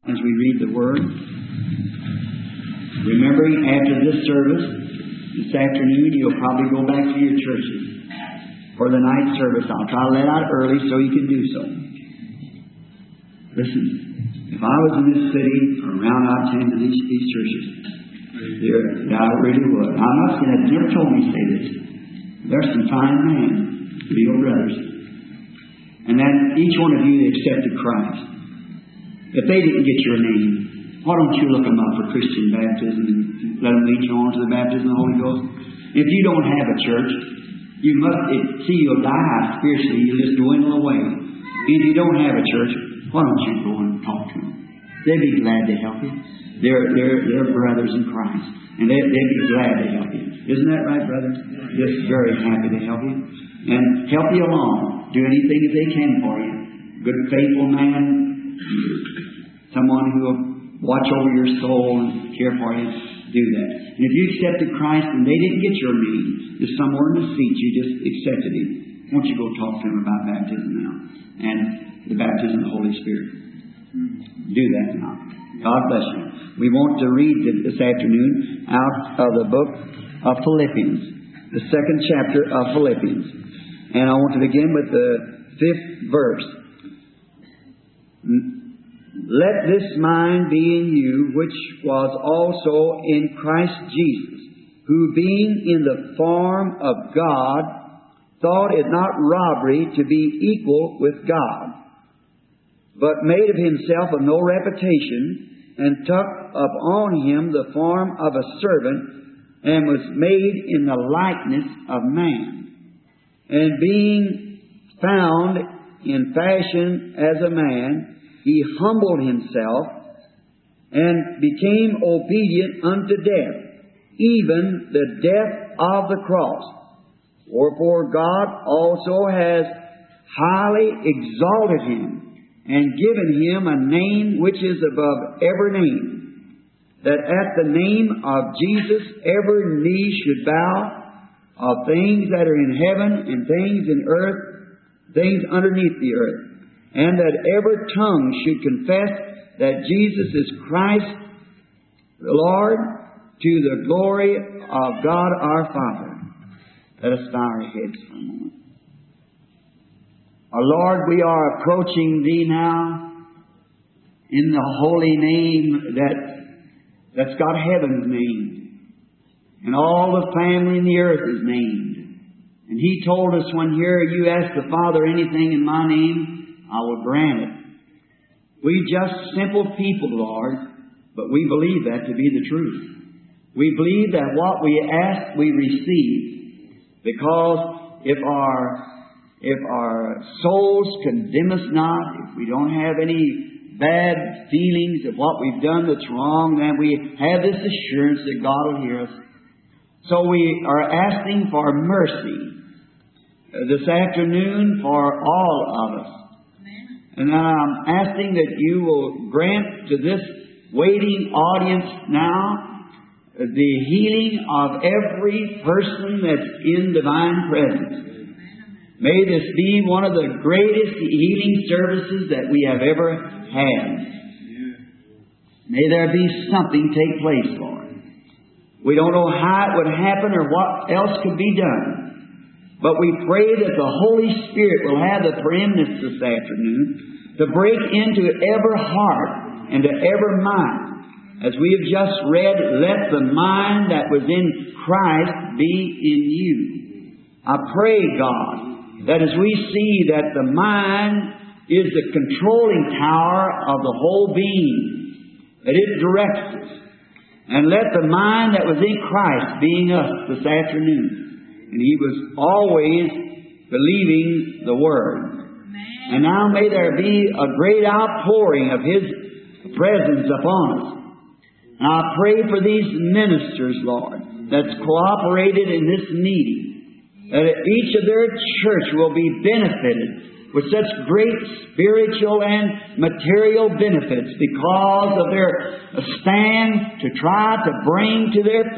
as we read the Word. Remembering after this service, this afternoon, you'll probably go back to your churches for the night service. I'll try to let out early so you can do so. Listen, if I was in this city or around, I'd attend to these churches. I really would. I must say, that never told me to say this. There's some fine men, real brothers. And then each one of you that accepted Christ, if they didn't get your name, why don't you look them up for Christian baptism and let them lead you on to the baptism of the Holy Ghost? If you don't have a church, you must see you'll die spiritually. You'll just dwindle away. If you don't have a church, why don't you go and talk to them? They'd be glad to help you. They're brothers in Christ, and they'd be glad to help you. Isn't that right, brother? Just very happy to help you and help you along. Do anything that they can for you. Good, faithful man, someone who will watch over your soul and care for you. Do that. And if you accepted Christ and they didn't get your name, there's somewhere in the seat you just accepted Him. Why don't you go talk to Him about baptism now and the baptism of the Holy Spirit? Do that now. God bless you. We want to read this afternoon out of the book of Philippians, the 2nd chapter of Philippians. And I want to begin with the 5th verse. Let this mind be in you, which was also in Christ Jesus, who being in the form of God, thought it not robbery to be equal with God, but made of himself of no reputation, and took upon him the form of a servant, and was made in the likeness of man. And being found in fashion as a man, He humbled Himself, and became obedient unto death, even the death of the cross. Wherefore God also has highly exalted Him, and given Him a name which is above every name, that at the name of Jesus every knee should bow, of things that are in heaven and things in earth, things underneath the earth, and that every tongue should confess that Jesus is Christ the Lord, to the glory of God our Father. Let us bow our heads for a moment. Our Lord, we are approaching Thee now in the holy name that's got heaven's name. And all the family in the earth is named. And He told us when here you ask the Father anything in My name, I will grant it. We just simple people, Lord, but we believe that to be the truth. We believe that what we ask, we receive. Because if our souls condemn us not, if we don't have any bad feelings of what we've done that's wrong, then we have this assurance that God will hear us. So we are asking for mercy this afternoon for all of us. And I'm asking that You will grant to this waiting audience now the healing of every person that's in divine presence. May this be one of the greatest healing services that we have ever had. May there be something take place, Lord. We don't know how it would happen or what else could be done. But we pray that the Holy Spirit will have the preeminence this afternoon to break into every heart and to every mind. As we have just read, let the mind that was in Christ be in you. I pray, God, that as we see that the mind is the controlling tower of the whole being, that it directs us. And let the mind that was in Christ be in us this afternoon. And He was always believing the Word. And now may there be a great outpouring of His presence upon us. And I pray for these ministers, Lord, that's cooperated in this meeting, that each of their church will be benefited with such great spiritual and material benefits because of their stand to try to bring to their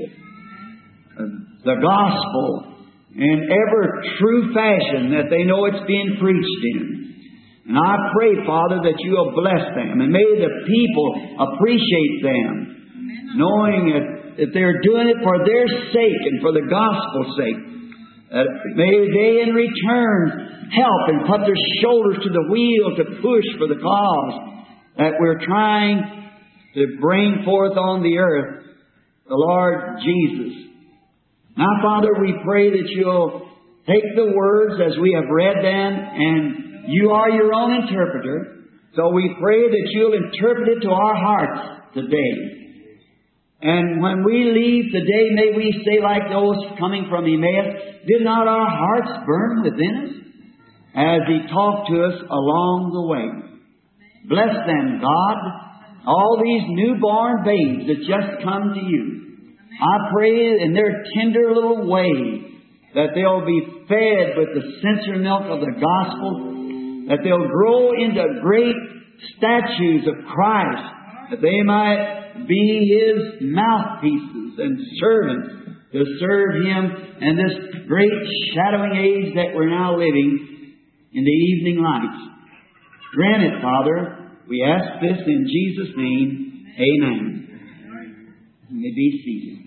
people the gospel in every true fashion that they know it's being preached in. And I pray, Father, that You will bless them. And may the people appreciate them, knowing that they're doing it for their sake and for the gospel's sake. May they in return help and put their shoulders to the wheel to push for the cause that we're trying to bring forth on the earth, the Lord Jesus. Now, Father, we pray that You'll take the words as we have read them, and You are Your own interpreter. So we pray that You'll interpret it to our hearts today. And when we leave today, may we say like those coming from Emmaus, did not our hearts burn within us as He talked to us along the way? Bless them, God, all these newborn babes that just come to You. I pray in their tender little way that they'll be fed with the sincere milk of the gospel, that they'll grow into great statues of Christ, that they might be His mouthpieces and servants to serve Him in this great shadowing age that we're now living in the evening lights. Grant it, Father. We ask this in Jesus' name. Amen. You may be seated.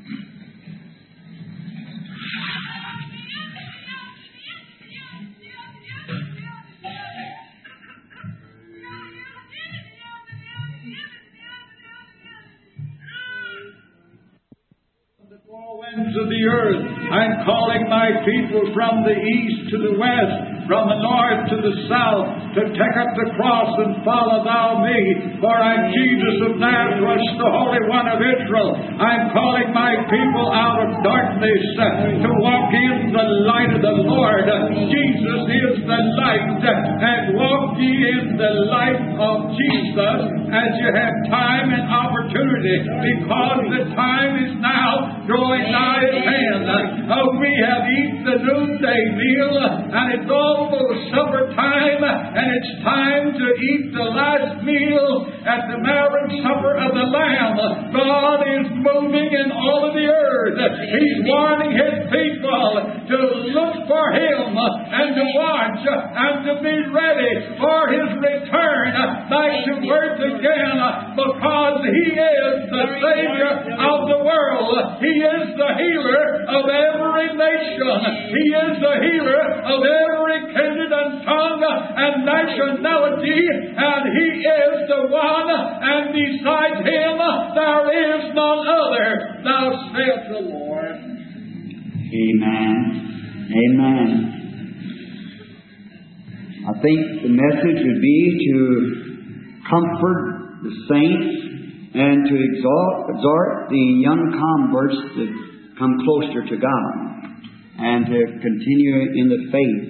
Winds of the earth, I'm calling my people from the east to the west, from the north to the south, to take up the cross and follow thou me. For I'm Jesus of Nazareth, the Holy One of Israel. I'm calling my people out of darkness to walk in the light of the Lord. Jesus is the light, and walk ye in the light of Jesus as you have time and opportunity, because the time is now drawing nigh at hand. We have eaten the noonday meal, and it's almost supper time, and it's time to eat the last meal at the marriage supper of the Lamb. God is moving in all of the earth. He's warning His people to look for Him and to watch and to be ready for His return back to earth again, because He is the Savior of the world. He is the healer of every nation. He is the healer of every kindred and tongue and nationality, and He is the one, and besides Him there is none other. Thou saith the Lord. Amen. Amen. I think the message would be to comfort the saints and to exhort the young converts to come closer to God and to continue in the faith.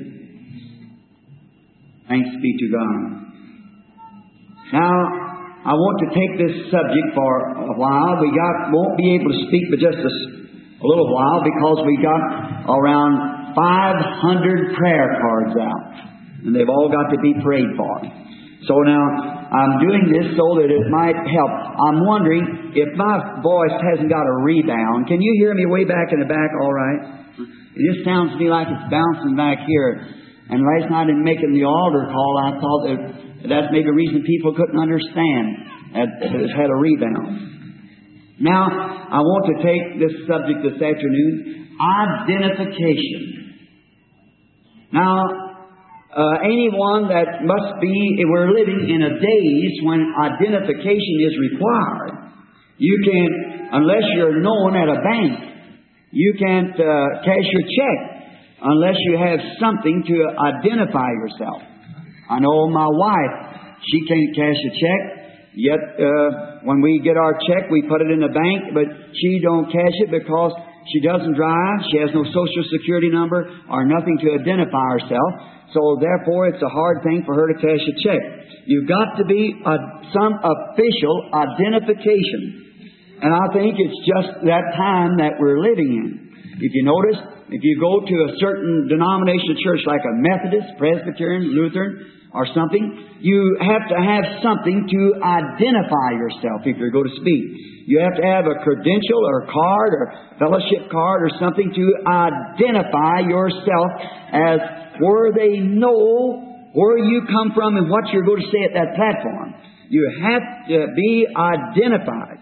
Thanks be to God. Now, I want to take this subject for a while. Won't be able to speak but just a little while, because we got around 500 prayer cards out, and they've all got to be prayed for. So now, I'm doing this so that it might help. I'm wondering if my voice hasn't got a rebound. Can you hear me way back in the back all right? It just sounds to me like it's bouncing back here. And last night in making the altar call, I thought that's maybe the reason people couldn't understand. It had a rebound. Now, I want to take this subject this afternoon, identification. Now, anyone that must be, we're living in a days when identification is required. You can't, unless you're known at a bank, you can't cash your check unless you have something to identify yourself. I know my wife, she can't cash a check, yet when we get our check, we put it in the bank, but she don't cash it because she doesn't drive, she has no Social Security number or nothing to identify herself. So therefore, it's a hard thing for her to cash a check. You've got to be some official identification. And I think it's just that time that we're living in. If you notice, if you go to a certain denominational church like a Methodist, Presbyterian, Lutheran, or something, you have to have something to identify yourself if you're going to speak. You have to have a credential or a card or fellowship card or something to identify yourself as where they know where you come from and what you're going to say at that platform. You have to be identified.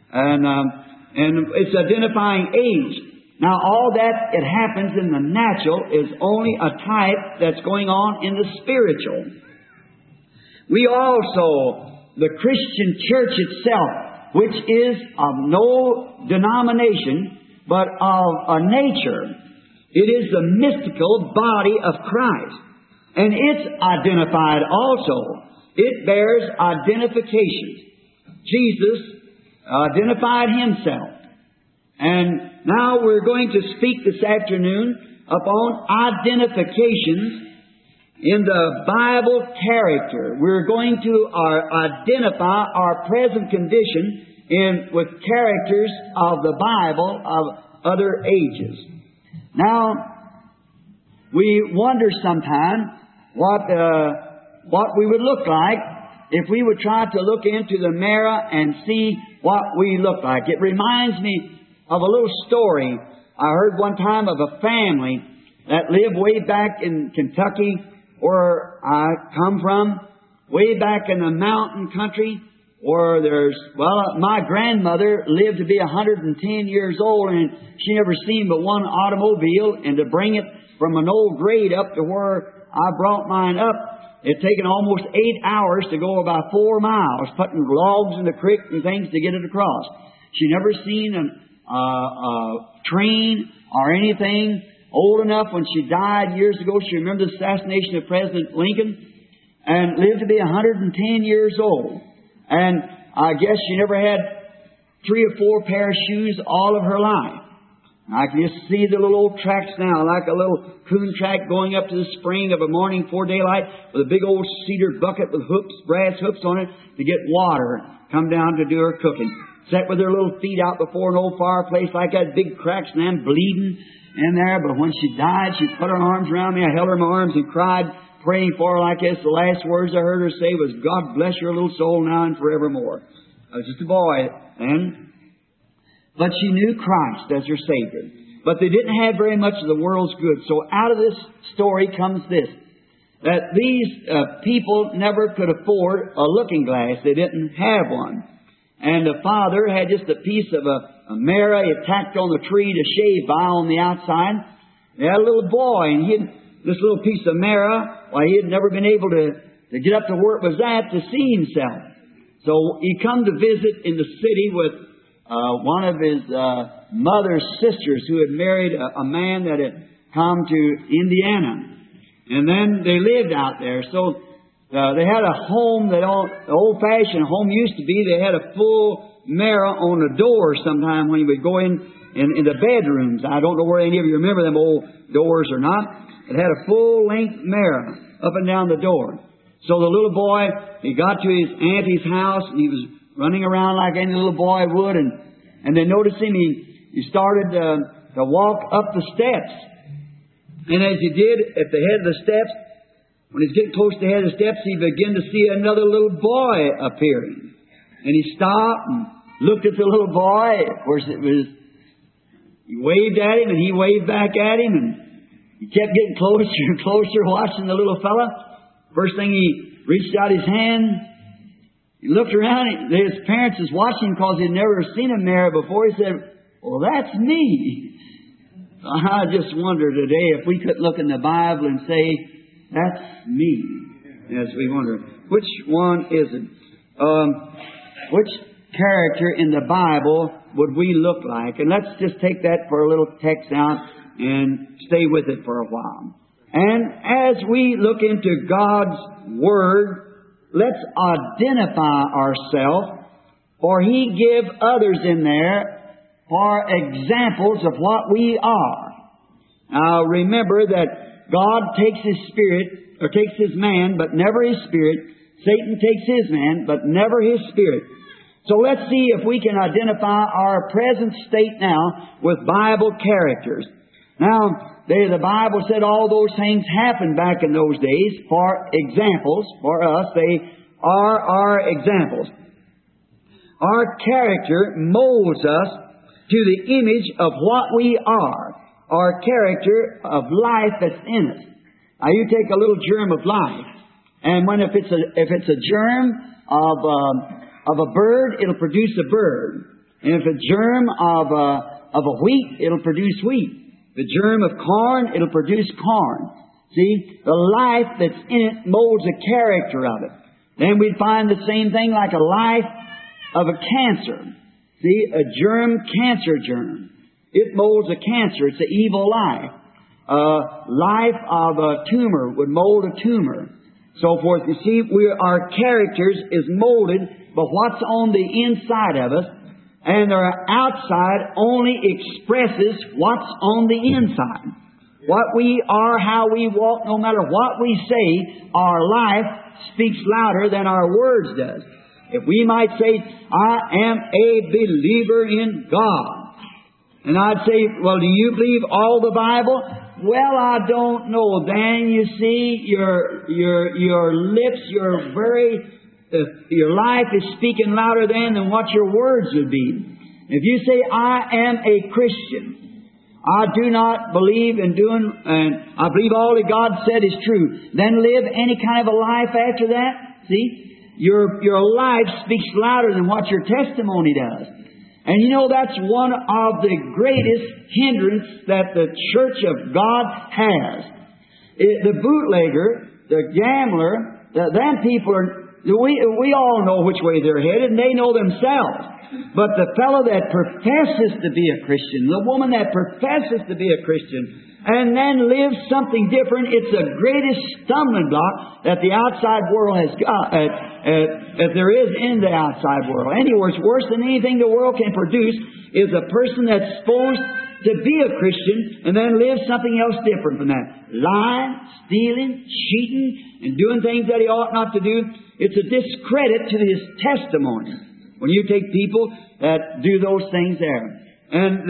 And it's identifying age. Now, all that it happens in the natural is only a type that's going on in the spiritual. We also, the Christian church itself, which is of no denomination, but of a nature, it is the mystical body of Christ. And it's identified also. It bears identification. Jesus identified Himself. And now we're going to speak this afternoon upon identifications in the Bible character. We're going to identify our present condition with characters of the Bible of other ages. Now, we wonder sometimes what we would look like if we would try to look into the mirror and see what we look like. It reminds me of a little story I heard one time of a family that lived way back in Kentucky, where I come from, way back in the mountain country, where my grandmother lived to be 110 years old, and she never seen but one automobile, and to bring it from an old grade up to where I brought mine up, it taken almost 8 hours to go about 4 miles, putting logs in the creek and things to get it across. She never seen a train or anything. Old enough when she died years ago, she remembered the assassination of President Lincoln, and lived to be 110 years old. And I guess she never had 3 or 4 pair of shoes all of her life. I can just see the little old tracks now, like a little coon track going up to the spring of a morning before daylight with a big old cedar bucket with hoops, brass hoops on it to get water, come down to do her cooking. Sat with her little feet out before an old fireplace like that, big cracks and them bleeding in there. But when she died, she put her arms around me. I held her in my arms and cried, praying for her like this. The last words I heard her say was, "God bless your little soul now and forevermore." I was just a boy then. But she knew Christ as her Savior. But they didn't have very much of the world's goods. So out of this story comes this, that these people never could afford a looking glass. They didn't have one. And the father had just a piece of a mirror he tacked on the tree to shave by on the outside. They had a little boy, and this little piece of mirror, he had never been able to get up to where it was at to see himself. So he come to visit in the city with one of his mother's sisters who had married a man that had come to Indiana. And then they lived out there. So they had a home that the old-fashioned home used to be. They had a full mirror on the door sometime when you would go in the bedrooms. I don't know where any of you remember them old doors or not. It had a full-length mirror up and down the door. So the little boy, he got to his auntie's house, and he was running around like any little boy would, and they noticed him. He started to walk up the steps. And as he did at the head of the steps, when he's getting close to the head of the steps, he began to see another little boy appearing. And he stopped and looked at the little boy. Of course, he waved at him, and he waved back at him, and he kept getting closer and closer, watching the little fella. First thing, he reached out his hand. He looked around. His parents was watching because he'd never seen a mirror before. He said, "Well, that's me." I just wonder today if we could look in the Bible and say, "That's me." As we wonder, which one is it? Which character in the Bible would we look like? And let's just take that for a little text out and stay with it for a while. And as we look into God's Word, let's identify ourselves, for He give others in there for examples of what we are. Now remember that God takes His spirit, or takes His man, but never His spirit. Satan takes his man, but never his spirit. So let's see if we can identify our present state now with Bible characters. Now, the Bible said all those things happened back in those days for examples. For us, they are our examples. Our character molds us to the image of what we are. Our character of life that's in us. Now, you take a little germ of life, And if it's a germ of a bird, it'll produce a bird. And if a germ of a wheat, it'll produce wheat. The germ of corn, it'll produce corn. See, the life that's in it molds the character of it. Then we'd find the same thing like a life of a cancer. See, a germ, cancer germ. It molds a cancer. It's an evil life. Life of a tumor would mold a tumor. So forth. You see, our characters is molded by what's on the inside of us, and our outside only expresses what's on the inside. What we are, how we walk, no matter what we say, our life speaks louder than our words does. If we might say, I am a believer in God. And I'd say, well, do you believe all the Bible? Well, I don't know. Then you see, your lips, your life is speaking louder than what your words would be. If you say, I am a Christian, I do not believe in doing, and I believe all that God said is true, then live any kind of a life after that. See? Your life speaks louder than what your testimony does. And you know, that's one of the greatest hindrance that the Church of God has. The bootlegger, the gambler, them people we all know which way they're headed, and they know themselves. But the fellow that professes to be a Christian, the woman that professes to be a Christian, and then lives something different, it's the greatest stumbling block that the outside world has got, that there is in the outside world. Anyway, it's worse than anything the world can produce is a person that's supposed to be a Christian and then live something else different from that. Lying, stealing, cheating, and doing things that he ought not to do. It's a discredit to his testimony when you take people that do those things there. And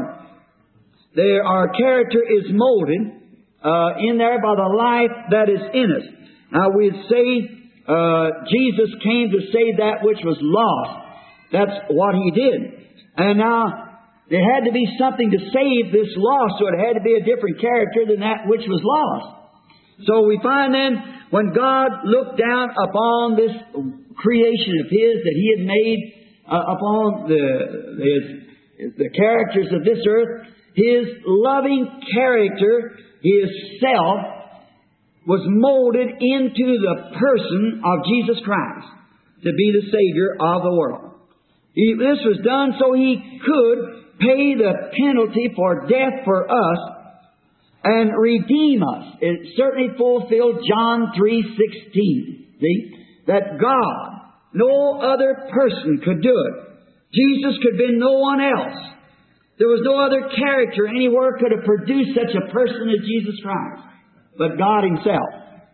our character is molded in there by the life that is in us. Now we'd say Jesus came to save that which was lost. That's what He did. And now there had to be something to save this lost, so it had to be a different character than that which was lost. So we find then, when God looked down upon this creation of His that He had made upon the characters of this earth, His loving character, His self, was molded into the person of Jesus Christ to be the Savior of the world. This was done so He could pay the penalty for death for us and redeem us. It certainly fulfilled John 3:16. See? That God, no other person could do it. Jesus could have been no one else. There was no other character anywhere could have produced such a person as Jesus Christ, but God Himself.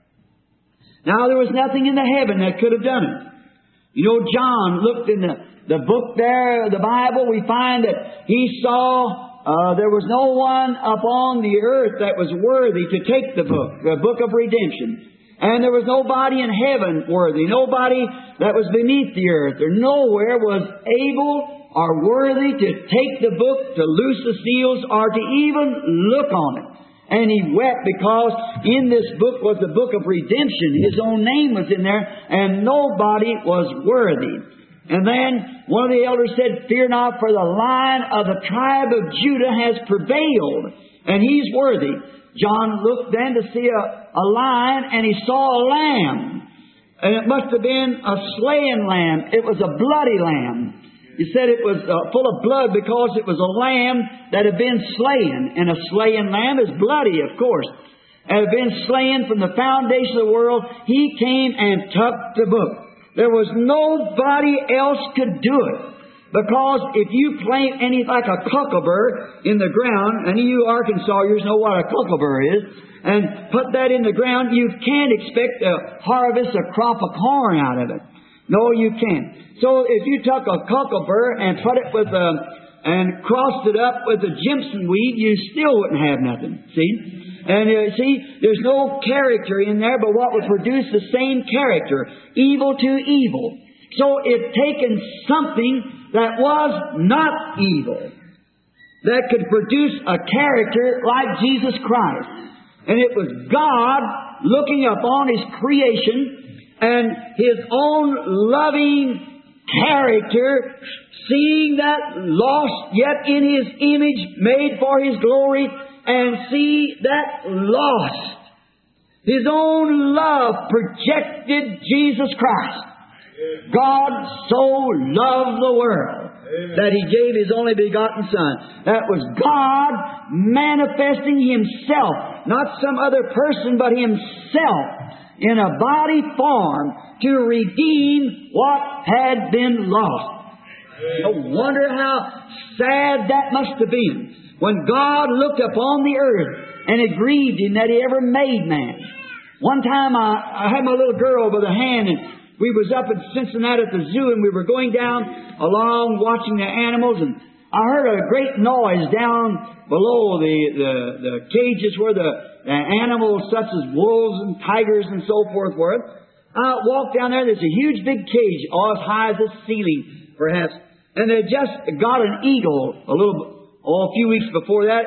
Now there was nothing in the heaven that could have done it. You know, John looked in the book there, the Bible, we find that he saw there was no one upon the earth that was worthy to take the book of redemption. And there was nobody in heaven worthy, nobody that was beneath the earth, or nowhere was able or worthy to take the book, to loose the seals, or to even look on it. And he wept because in this book was the book of redemption. His own name was in there, and nobody was worthy. And then one of the elders said, "Fear not, for the Lion of the tribe of Judah has prevailed, and He's worthy." John looked then to see a lion, and he saw a lamb. And it must have been a slain lamb. It was a bloody lamb. He said it was full of blood because it was a lamb that had been slain. And a slain lamb is bloody, of course. Had been slain from the foundation of the world. He came and took the book. There was nobody else could do it. Because if you plant any like a cockleburr in the ground, and you Arkansasians know what a cockleburr is, and put that in the ground, you can't expect to harvest a crop of corn out of it. No, you can't. So if you took a cockleburr and put it with and crossed it up with a Jimson weed, you still wouldn't have nothing. See? And see, there's no character in there, but what would produce the same character, evil to evil. So it taken something that was not evil, that could produce a character like Jesus Christ. And it was God looking upon His creation and His own loving character, seeing that lost, yet in His image, made for His glory, and see that lost, His own love projected Jesus Christ. God so loved the world that He gave His only begotten Son. That was God manifesting Himself, not some other person, but Himself in a body form to redeem what had been lost. No wonder how sad that must have been when God looked upon the earth and it grieved Him that He ever made man. One time I had my little girl by the hand, and we was up in Cincinnati at the zoo, and we were going down along watching the animals, and I heard a great noise down below the cages where the animals such as wolves and tigers and so forth were. I walked down there, there's a huge big cage, all as high as the ceiling, perhaps. And they just got an eagle a few weeks before that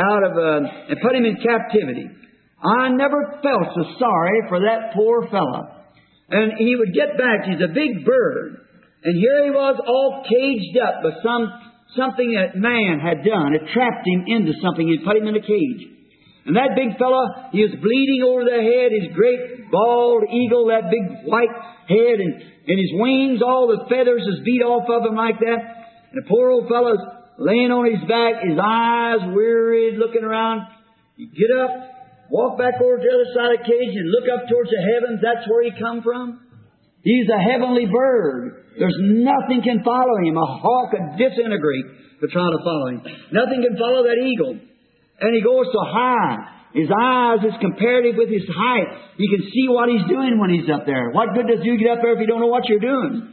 and put him in captivity. I never felt so sorry for that poor fella. And he would get back, he's a big bird. And here he was all caged up with something that man had done. It trapped him into something and put him in a cage. And that big fella, he was bleeding over the head, his great bald eagle, that big white head, and his wings, all the feathers was beat off of him like that. And the poor old fella's laying on his back, his eyes wearied, looking around. You get up, walk back over to the other side of the cage and look up towards the heavens. That's where he come from. He's a heavenly bird. There's nothing can follow him. A hawk could disintegrate to try to follow him. Nothing can follow that eagle. And he goes so high. His eyes is comparative with his height. You can see what he's doing when he's up there. What good does you get up there if you don't know what you're doing?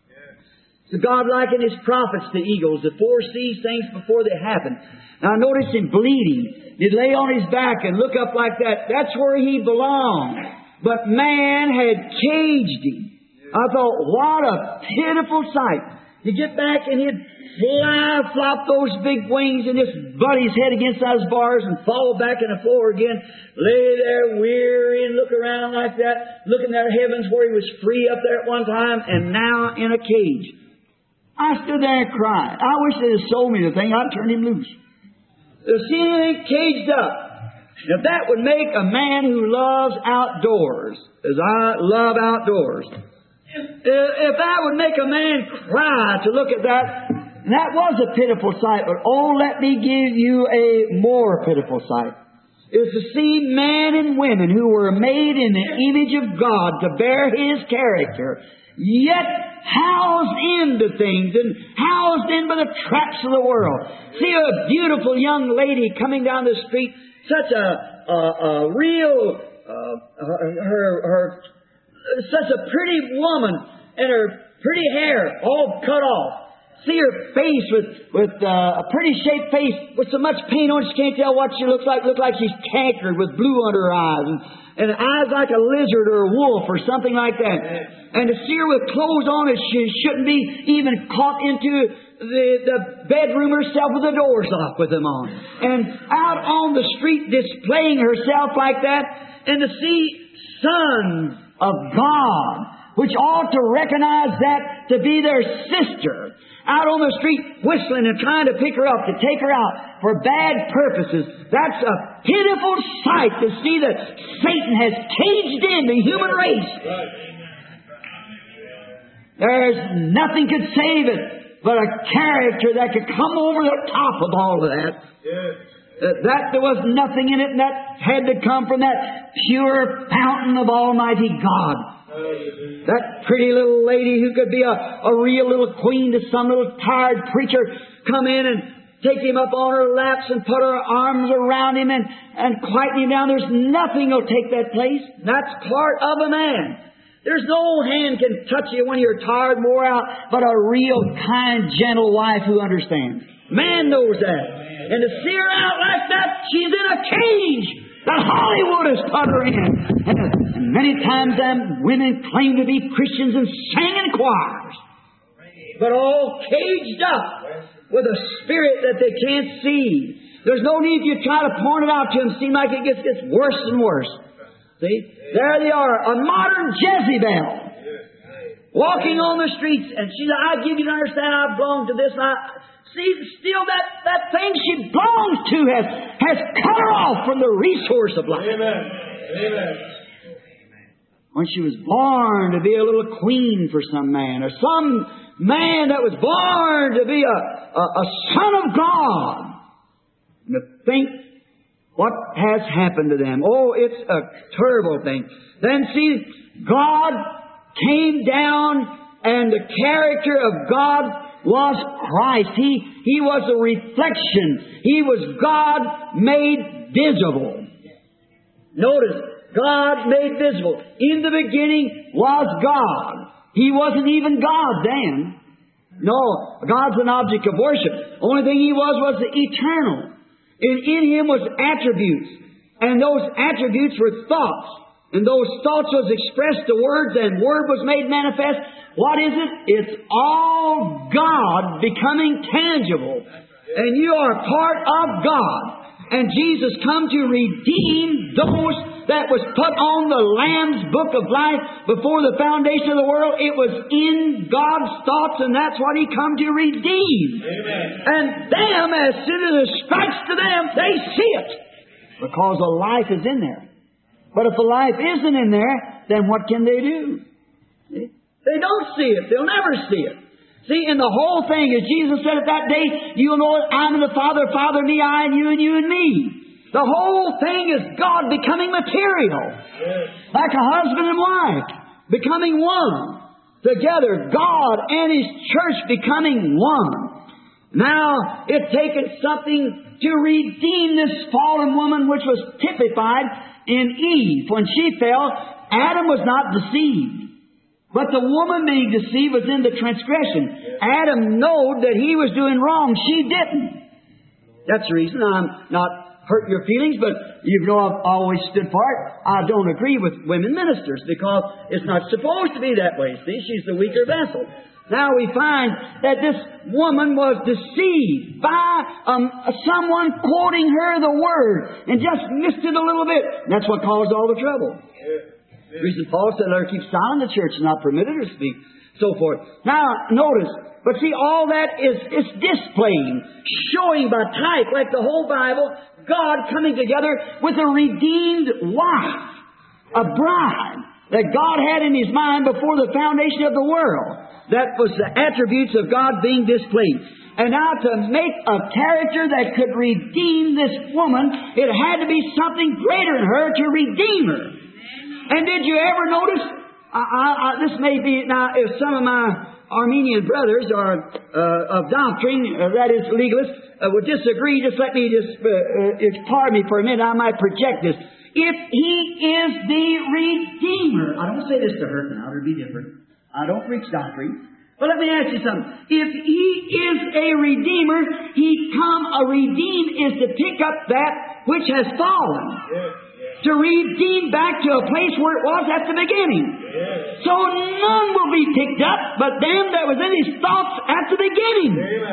So God likened His prophets to eagles that foresees things before they happen. Now notice him bleeding. He'd lay on his back and look up like that. That's where he belonged. But man had caged him. I thought, what a pitiful sight. You get back and he'd flop those big wings and just butt his head against those bars and fall back in the floor again. Lay there weary and look around like that, looking at the heavens where he was free up there at one time and now in a cage. I stood there and cried. I wish they'd have sold me the thing. I'd turn him loose. To see anything caged up. If that would make a man who loves outdoors, as I love outdoors, if that would make a man cry to look at that, and that was a pitiful sight, but oh, let me give you a more pitiful sight. It was to see men and women who were made in the image of God to bear His character, yet housed into things and housed in by the traps of the world. See a beautiful young lady coming down the street, such a real, such a pretty woman, and her pretty hair all cut off. See her face with a pretty shaped face with so much paint on it, she can't tell what she looks like. Look like she's cankered with blue under her eyes, and eyes like a lizard or a wolf or something like that. And to see her with clothes on that she shouldn't be even caught into the bedroom herself with the doors locked with them on. And out on the street displaying herself like that, and to see sons of God, which ought to recognize that to be their sister, out on the street whistling and trying to pick her up, to take her out for bad purposes. That's a pitiful sight to see that Satan has caged in the human race. There's nothing could save it but a character that could come over the top of all of that. That there was nothing in it, and that had to come from that pure fountain of Almighty God. That pretty little lady who could be a real little queen to some little tired preacher come in and take him up on her laps and put her arms around him and quieten him down. There's nothing will take that place. That's part of a man. There's no hand can touch you when you're tired, wore out, but a real kind, gentle wife who understands. Man knows that. And to see her out like that, she's in a cage that Hollywood has put her in. And many times them women claim to be Christians and sang in choirs, but all caged up with a spirit that they can't see. There's no need you try to point it out to them. Seem like it gets worse and worse. See? There they are, a modern Jezebel. Walking on the streets, and she said, I give you to understand I belong to this. See, still that thing she belongs to has cut her off from the resource of life. Amen. Amen. When she was born to be a little queen for some man, or some man that was born to be a son of God. And to think what has happened to them. Oh, it's a terrible thing. Then see, God came down, and the character of God was Christ. He was a reflection. He was God made visible. Notice, God made visible. In the beginning was God. He wasn't even God then. No, God's an object of worship. Only thing He was the eternal. And in Him was attributes. And those attributes were thoughts. And those thoughts was expressed to words, and Word was made manifest. What is it? It's all God becoming tangible. And you are part of God. And Jesus come to redeem those that was put on the Lamb's Book of Life before the foundation of the world. It was in God's thoughts, and that's what He come to redeem. Amen. And them, as soon as it strikes to them, they see it. Because the life is in there. But if the life isn't in there, then what can they do? They don't see it. They'll never see it. See, in the whole thing, as Jesus said at that day, you'll know that I'm in the Father, Father in me, I and you and me. The whole thing is God becoming material. Like a husband and wife, becoming one. Together, God and His church becoming one. Now, it's taken something to redeem this fallen woman, which was typified in Eve. When she fell, Adam was not deceived. But the woman being deceived was in the transgression. Adam knowed that he was doing wrong. She didn't. That's the reason I'm not hurting your feelings, but you know I've always stood for it. I don't agree with women ministers because it's not supposed to be that way. See, she's the weaker vessel. Now we find that this woman was deceived by someone quoting her the Word and just missed it a little bit. And that's what caused all the trouble. The reason Paul said, let her keep silent, the church is not permitted her to speak, so forth. Now, notice, but see, all that is displaying, showing by type, like the whole Bible, God coming together with a redeemed wife, a bride, that God had in His mind before the foundation of the world. That was the attributes of God being displayed. And now to make a character that could redeem this woman, it had to be something greater in her to redeem her. And did you ever notice, this may be, now if some of my Armenian brothers are of doctrine, that is legalists, would disagree, just let me pardon me for a minute, I might project this. If He is the Redeemer, I don't say this to hurt now, it'll be different. I don't preach doctrine. But let me ask you something. If He is a Redeemer, a redeem is to pick up that which has fallen. To redeem back to a place where it was at the beginning. So none will be picked up but them that was in His thoughts at the beginning.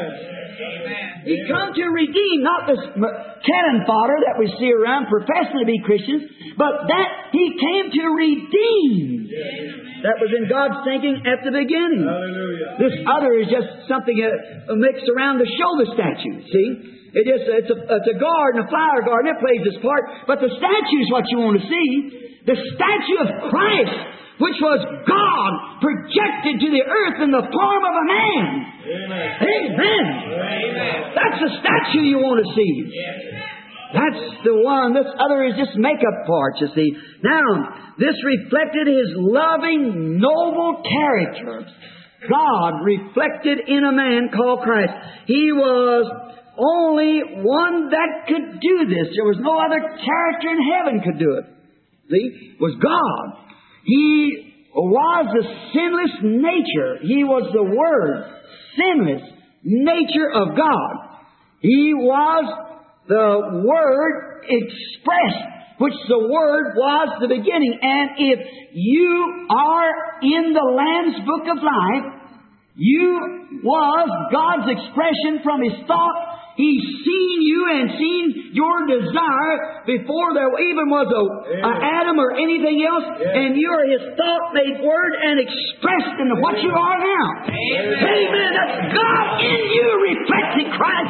He come to redeem, not this cannon fodder that we see around professing to be Christians, but that He came to redeem. That was in God's thinking at the beginning. Hallelujah. This other is just something mixed around to show the statue. See? It's a garden, a flower garden. It plays its part. But the statue is what you want to see. The statue of Christ, which was God projected to the earth in the form of a man. Amen. Amen. Amen. That's the statue you want to see. That's the one. This other is just makeup parts, you see. Now, this reflected His loving, noble character. God reflected in a man called Christ. He was only one that could do this. There was no other character in heaven could do it. See? It was God. He was the sinless nature. He was the Word. Sinless nature of God. He was the Word expressed, which the Word was the beginning. And if you are in the Lamb's Book of Life, you was God's expression from His thought He's seen you and seen your desire before there even was a Adam or anything else, and you are His thought made word and expressed into what you are now. Amen. That's God in you reflecting Christ.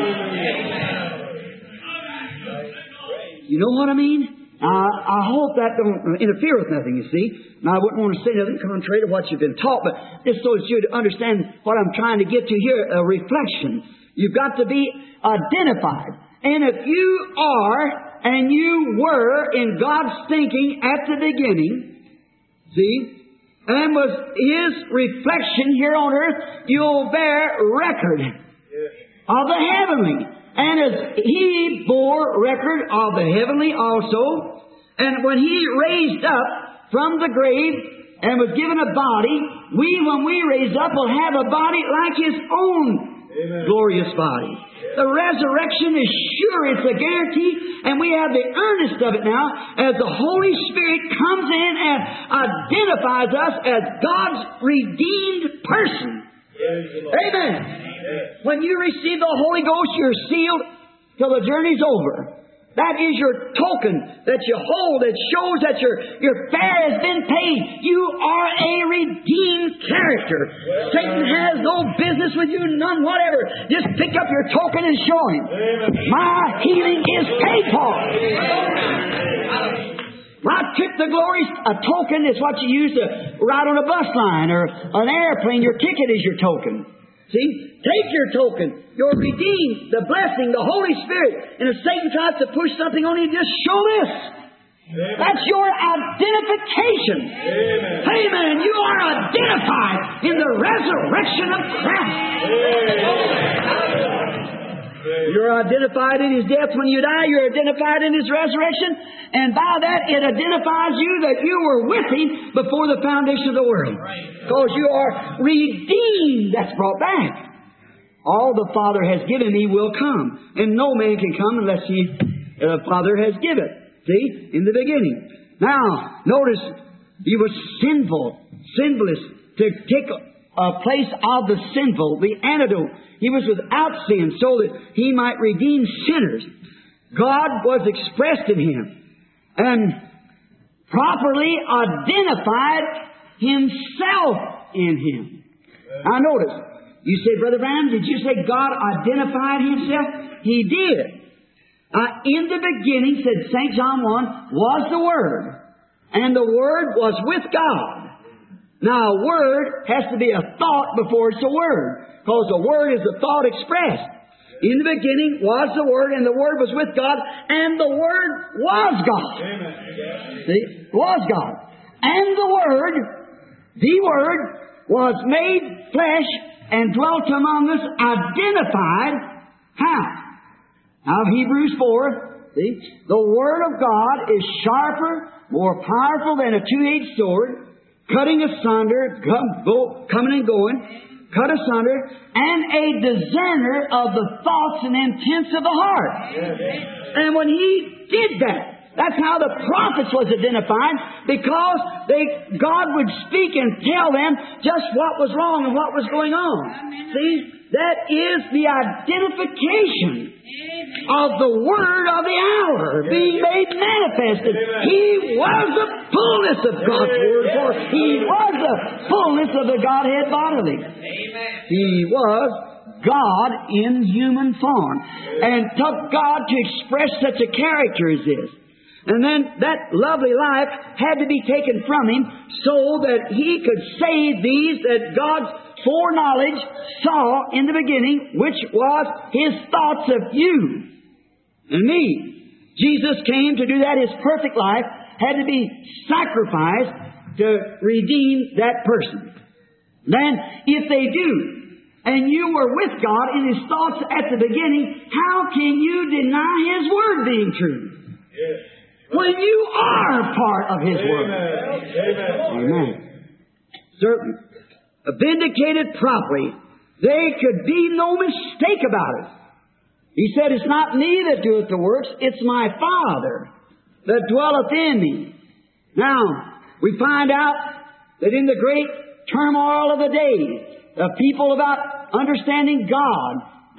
You know what I mean? I hope that don't interfere with nothing, you see. Now, I wouldn't want to say nothing contrary to what you've been taught, but just so that you'd understand what I'm trying to get to here, a reflection. You've got to be identified. And if you are, and you were in God's thinking at the beginning, see, and was His reflection here on earth, you'll bear record of the heavenly. And as He bore record of the heavenly also, and when He raised up from the grave and was given a body, when we raise up, will have a body like His own glorious body. The resurrection is sure, it's a guarantee, and we have the earnest of it now as the Holy Spirit comes in and identifies us as God's redeemed person. Amen. When you receive the Holy Ghost, you're sealed till the journey's over. That is your token that you hold that shows that your fare has been paid. You are a redeemed character. Satan has no business with you, none whatever. Just pick up your token and show him. My healing is paid for. My trip to glory, a token is what you use to ride on a bus line or an airplane. Your ticket is your token. See? Take your token. You're redeemed. The blessing, the Holy Spirit. And if Satan tries to push something on you, just show this. Amen. That's your identification. Amen. You are identified in the resurrection of Christ. You're identified in His death when you die. You're identified in His resurrection. And by that, it identifies you that you were with Him before the foundation of the world. Because you are redeemed. That's brought back. All the Father has given me will come. And no man can come unless the Father has given. See? In the beginning. Now, notice, He was sinless, to take a place of the sinful, the antidote. He was without sin so that He might redeem sinners. God was expressed in Him and properly identified Himself in Him. Now notice, you say, Brother Branham, did you say God identified Himself? He did. In the beginning, said St. John 1, was the Word. And the Word was with God. Now, a word has to be a thought before it's a word. Because a word is a thought expressed. In the beginning was the Word, and the Word was with God, and the Word was God. See? Was God. And the Word was made flesh and dwelt among us, identified. How? Now, Hebrews 4, see? The Word of God is sharper, more powerful than a two-edged sword, cutting asunder, coming and going, cut asunder, and a discerner of the thoughts and intents of the heart. And when He did that, that's how the prophets was identified, because God would speak and tell them just what was wrong and what was going on. See, that is the identification of the Word of the hour being made manifested. He was the fullness of God's Word, for He was the fullness of the Godhead bodily. He was God in human form, and took God to express such a character as this. And then that lovely life had to be taken from Him so that He could save these that God's foreknowledge saw in the beginning, which was His thoughts of you and me. Jesus came to do that. His perfect life had to be sacrificed to redeem that person. Then, if they do, and you were with God in His thoughts at the beginning, how can you deny His Word being true? When you are part of His Word. Amen. Certainly. Vindicated properly. There could be no mistake about it. He said, it's not me that doeth the works, it's my Father that dwelleth in me. Now, we find out that in the great turmoil of the day, the people about understanding God,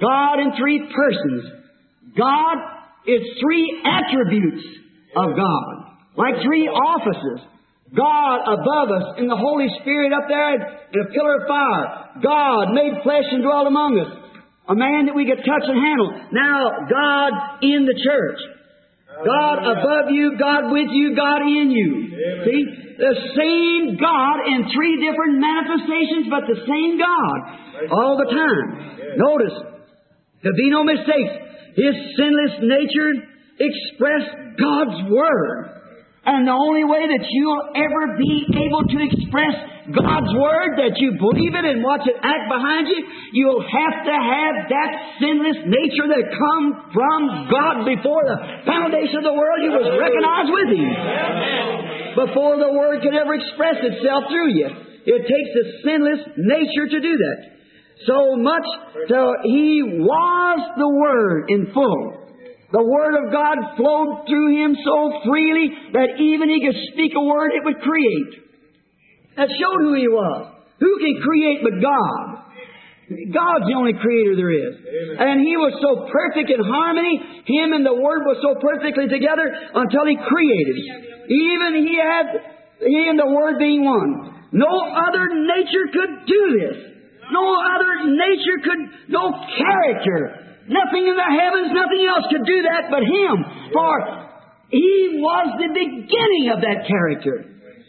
God in three persons. God is three attributes of God. Like three offices. God above us in the Holy Spirit up there in a pillar of fire. God made flesh and dwelt among us. A man that we could touch and handle. Now, God in the church. God above you, God with you, God in you. Amen. See? The same God in three different manifestations, but the same God all the time. Notice, there be no mistakes. His sinless nature expressed God's Word. And the only way that you'll ever be able to express God's Word, that you believe it and watch it act behind you, you'll have to have that sinless nature that comes from God. Before the foundation of the world, you was recognized with Him. Before the Word could ever express itself through you. It takes a sinless nature to do that. So much till He was the Word in full. The Word of God flowed through Him so freely that even He could speak a word, it would create. That showed who He was. Who can create but God? God's the only creator there is. Amen. And He was so perfect in harmony. Him and the Word was so perfectly together until He created. Even He and the Word being one. No other nature could do this. No other nature could, no character. Nothing in the heavens, nothing else could do that but Him. For He was the beginning of that character.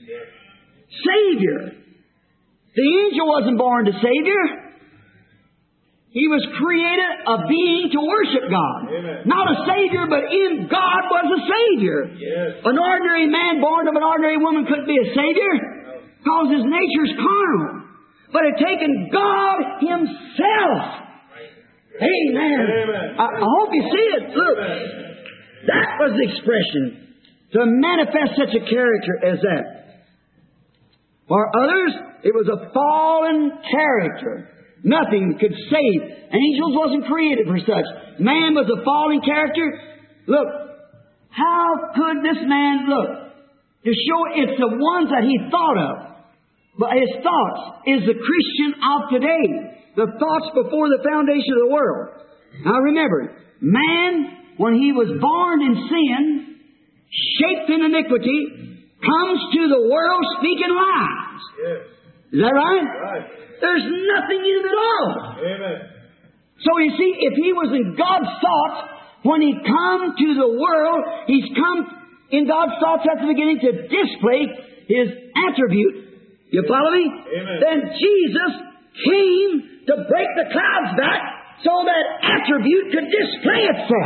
Savior. The angel wasn't born to Savior. He was created a being to worship God. Amen. Not a Savior, but in God was a Savior. Yes. An ordinary man born of an ordinary woman couldn't be a Savior because his nature's carnal. But it had taken God Himself. Amen. I hope you see it. Look, that was the expression to manifest such a character as that. For others, it was a fallen character. Nothing could save. Angels wasn't created for such. Man was a fallen character. Look, how could this man look? To show it's the ones that he thought of. But his thoughts is the Christian of today. The thoughts before the foundation of the world. Now remember, man, when he was born in sin, shaped in iniquity, comes to the world speaking lies. Yes. Is that right? Right. There's nothing in it at all. Amen. So you see, if he was in God's thoughts, when he come to the world, he's come in God's thoughts at the beginning to display His attribute. You follow me? Amen. Then Jesus came to break the clouds back so that attribute could display itself.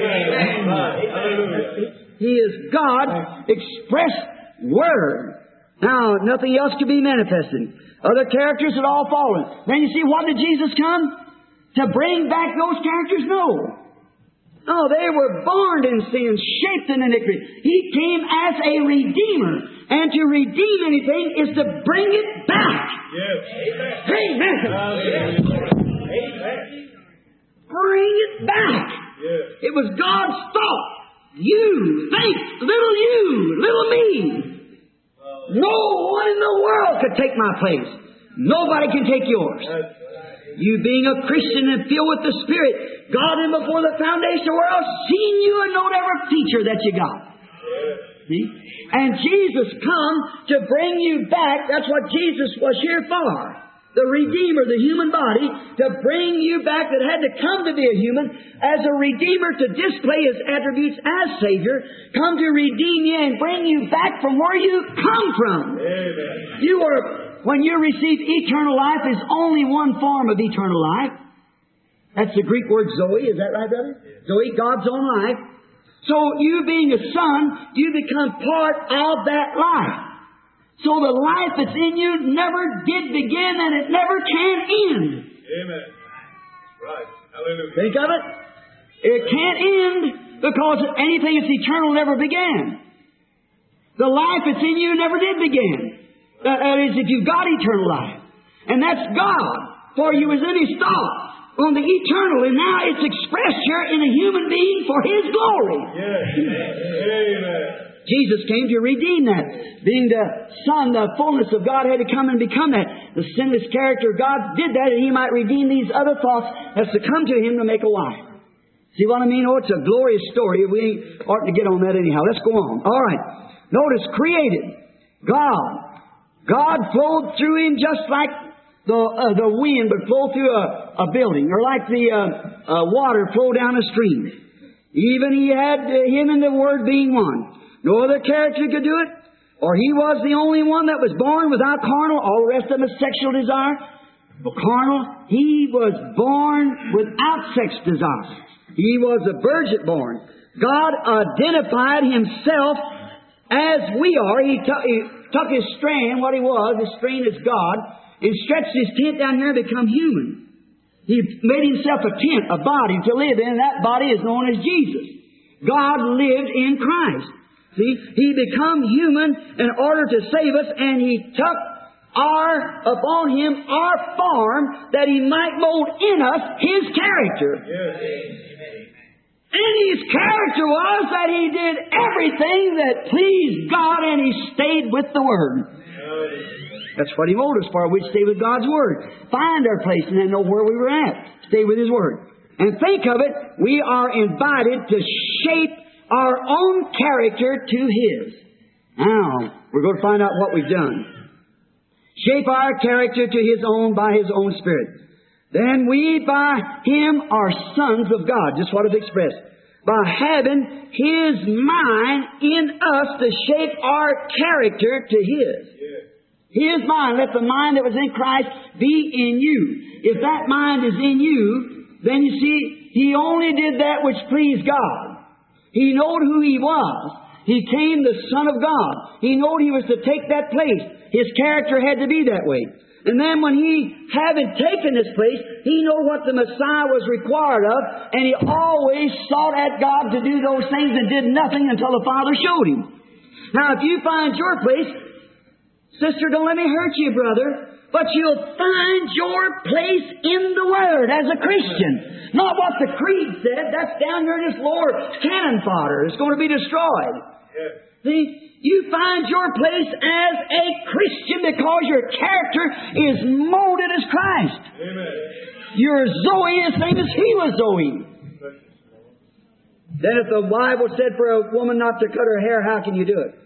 Amen. He is God's expressed Word. Now, nothing else could be manifested. Other characters had all fallen. Then you see, what did Jesus come? To bring back those characters? No. No, they were born in sin, shaped in iniquity. He came as a Redeemer. And to redeem anything is to bring it back. Yes. Amen. Amen. Bring it back. Yes. It was God's thought. You think, little me. No one in the world could take my place. Nobody can take yours. You being a Christian and filled with the Spirit, God in before the foundation of the world seen you and known every feature that you got. See? And Jesus come to bring you back. That's what Jesus was here for. The Redeemer, the human body, to bring you back that had to come to be a human as a Redeemer to display His attributes as Savior, come to redeem you and bring you back from where you come from. Amen. When you receive eternal life, there's only one form of eternal life. That's the Greek word Zoe. Is that right, brother? Zoe, God's own life. So you being a son, you become part of that life. So the life that's in you never did begin and it never can end. Amen. Right. Hallelujah. Think of it. It can't end because anything that's eternal never began. The life that's in you never did begin. That is, if you've got eternal life. And that's God. For you was in His thought on the eternal, and now it's expressed here in a human being for His glory. Yes. Amen. Jesus came to redeem that. Being the Son, the fullness of God had to come and become that. The sinless character of God did that, and He might redeem these other thoughts that's to come to Him to make a life. See what I mean? Oh, it's a glorious story. We ought to get on that anyhow. Let's go on. All right. Notice, created. God flowed through Him just like the wind would flow through a building, or like the water flow down a stream. Even He had Him and the Word being one. No other character could do it. Or He was the only one that was born without carnal. All the rest of them is sexual desire. But carnal, He was born without sex desire. He was a virgin born. God identified Himself as we are. He took His strand, what He was, His strand is God, and stretched His tent down here and become human. He made Himself a tent, a body to live in, and that body is known as Jesus. God lived in Christ. See, He become human in order to save us, and He took upon Him our form that He might mold in us His character. Yes. And His character was that He did everything that pleased God, and He stayed with the Word. That's what He molded us for. We'd stay with God's Word. Find our place and then know where we were at. Stay with His Word. And think of it, we are invited to shape our own character to His. Now, we're going to find out what we've done. Shape our character to His own by His own Spirit. Then we by Him are sons of God. Just what I've expressed. By having His mind in us to shape our character to His. His mind, let the mind that was in Christ be in you. If that mind is in you, then you see, He only did that which pleased God. He knowed who He was. He came the Son of God. He knowed He was to take that place. His character had to be that way. And then when He, having taken this place, He knew what the Messiah was required of, and He always sought at God to do those things and did nothing until the Father showed Him. Now, if you find your place, sister, don't let me hurt you, brother, but you'll find your place in the Word as a Christian. Not what the creed said. That's down here in this lower cannon fodder. It's going to be destroyed. Yes. See, you find your place as a Christian because your character is molded as Christ. Amen. Your Zoe is the same as He was Zoe. Then if the Bible said for a woman not to cut her hair, how can you do it?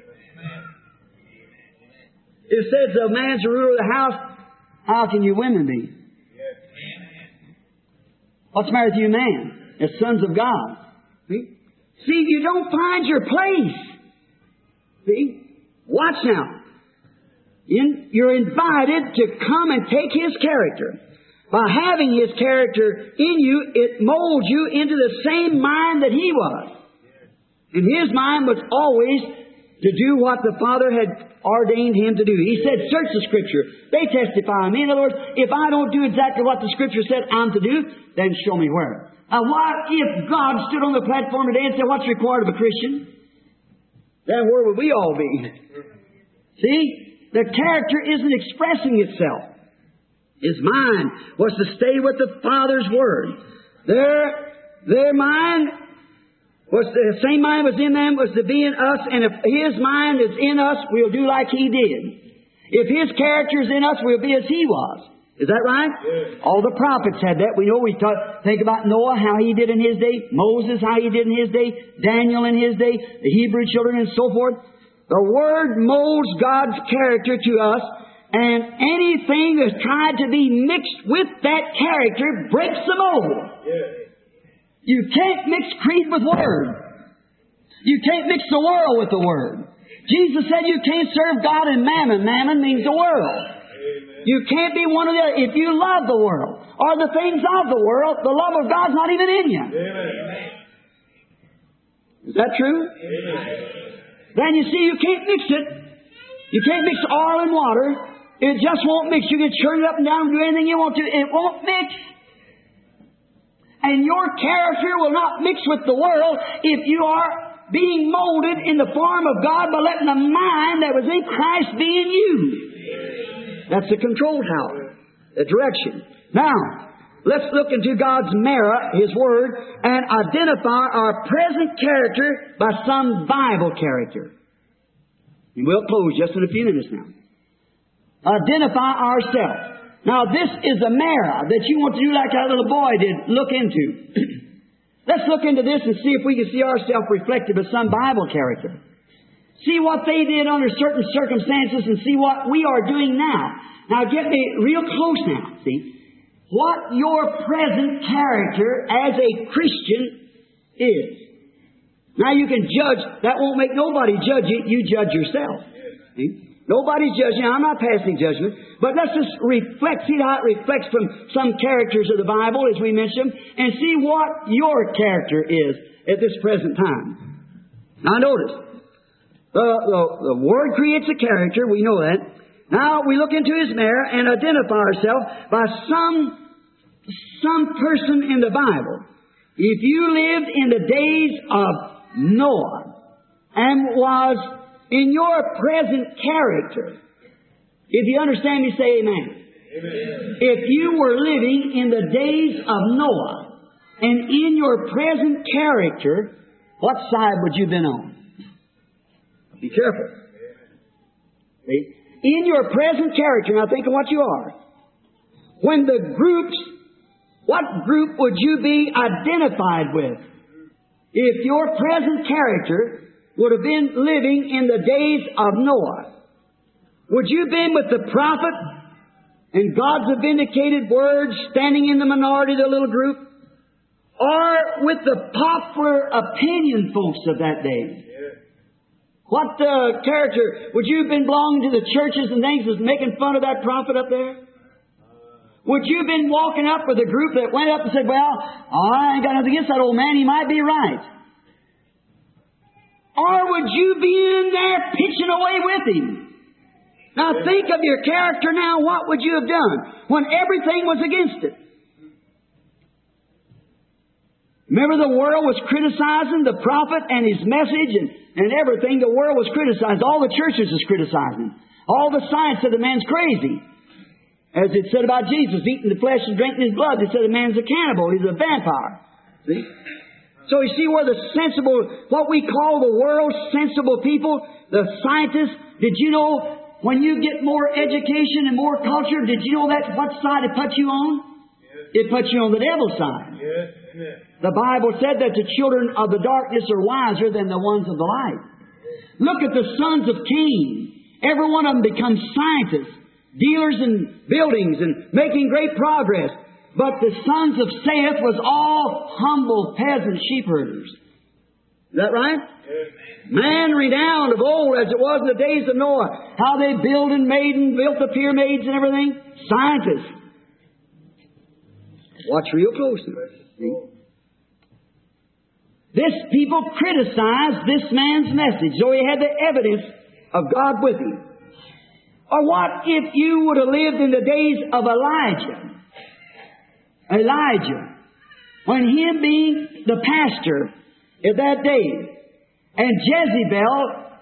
It says a man's the ruler of the house, how can you women be? What's the matter with you, man? As sons of God. See, you don't find your place. See? Watch now. You're invited to come and take His character. By having His character in you, it molds you into the same mind that He was. And His mind was always to do what the Father had ordained Him to do. He said, search the Scripture. They testify of me. In other words, if I don't do exactly what the Scripture said I'm to do, then show me where. Now, what if God stood on the platform today and said, what's required of a Christian? Then where would we all be? See? The character isn't expressing itself. His mind was to stay with the Father's Word. Their mind was the same mind was in them was to be in us, and if His mind is in us, we'll do like He did. If His character is in us, we'll be as He was. Is that right? Yes. All the prophets had that. We know think about Noah, how he did in his day, Moses, how he did in his day, Daniel in his day, the Hebrew children and so forth. The Word molds God's character to us, and anything that's tried to be mixed with that character breaks the mold. Yes. You can't mix creed with Word. You can't mix the world with the Word. Jesus said you can't serve God and mammon. Mammon means the world. Amen. You can't be one of the other. If you love the world or the things of the world, the love of God's not even in you. Amen. Is that true? Amen. Then you see, you can't mix it. You can't mix oil and water. It just won't mix. You can churn it up and down and do anything you want to. It won't mix. And your character will not mix with the world if you are being molded in the form of God by letting the mind that was in Christ be in you. That's the control tower, the direction. Now, let's look into God's mirror, His Word, and identify our present character by some Bible character. And we'll close just in a few minutes now. Identify ourselves. Now, this is a mirror that you want to do like that little boy did, look into. Let's look into this and see if we can see ourselves reflected by some Bible character. See what they did under certain circumstances and see what we are doing now. Now, get me real close now, see. What your present character as a Christian is. Now you can judge. That won't make nobody judge you. You judge yourself. See? Nobody's judging. I'm not passing judgment. But let's just reflect. See how it reflects from some characters of the Bible, as we mentioned, and see what your character is at this present time. Now notice. The Word creates a character. We know that. Now we look into His mirror and identify ourselves by some person in the Bible. If you lived in the days of Noah and was in your present character, if you understand me, say amen. Amen. If you were living in the days of Noah and in your present character, what side would you have been on? Be careful. See? In your present character, now think of what you are. When the groups, what group would you be identified with? If your present character would have been living in the days of Noah, would you have been with the prophet and God's vindicated word standing in the minority of the little group? Or with the popular opinion folks of that day? What character? Would you have been belonging to the churches and things that's making fun of that prophet up there? Would you have been walking up with a group that went up and said, well, I ain't got nothing against that old man, he might be right? Or would you be in there pitching away with him? Now think of your character now, what would you have done when everything was against it? Remember, the world was criticizing the prophet and his message and everything. The world was criticized. All the churches was criticizing. All the science said the man's crazy. As it said about Jesus, eating the flesh and drinking his blood, they said the man's a cannibal. He's a vampire. See? So you see where the sensible, what we call the world's sensible people, the scientists, did you know when you get more education and more culture, did you know that's what side it puts you on? It puts you on the devil's side. The Bible said that the children of the darkness are wiser than the ones of the light. Look at the sons of Cain. Every one of them becomes scientists, dealers in buildings and making great progress. But the sons of Seth was all humble peasant sheep herders. Is that right? Man renowned of old as it was in the days of Noah. How they built and made and built the pyramids and everything. Scientists. Watch real closely. See? This people criticized this man's message, so he had the evidence of God with him. Or what if you would have lived in the days of Elijah? Elijah, when him being the pastor at that day, and Jezebel,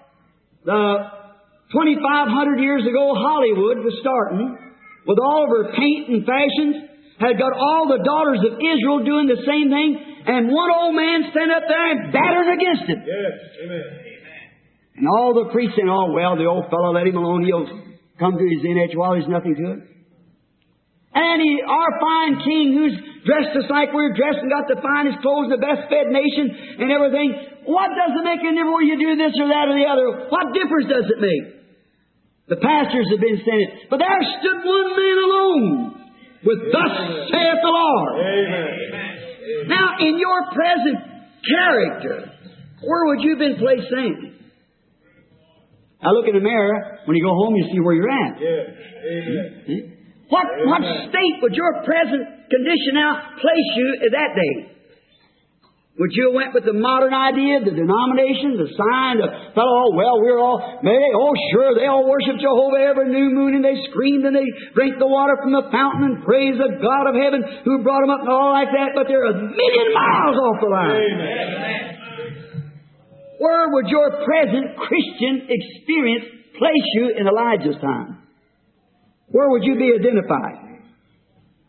2,500 years ago, Hollywood was starting with all of her paint and fashions, had got all the daughters of Israel doing the same thing, and one old man stand up there and battering against it. Yes, amen. And all the priests saying, oh, well, the old fellow, let him alone. He'll come to his end after a while. There's nothing to it. And our fine king, who's dressed just like we're dressed and got the finest clothes, the best fed nation and everything, what does it make any difference whether you do this or that or the other? What difference does it make? The pastors have been saying it. But there stood one man alone with thus saith the Lord. Amen. Now, in your present character, where would you have been placed then? Now look in the mirror. When you go home, you see where you're at. Hmm? What state would your present condition now place you at that day? Would you have went with the modern idea, the denomination, the sign, the fellow, we're all, sure, they all worship Jehovah every new moon, and they screamed and they drank the water from the fountain and praise the God of heaven who brought them up and all like that, but they're a million miles off the line. Amen. Where would your present Christian experience place you in Elijah's time? Where would you be identified?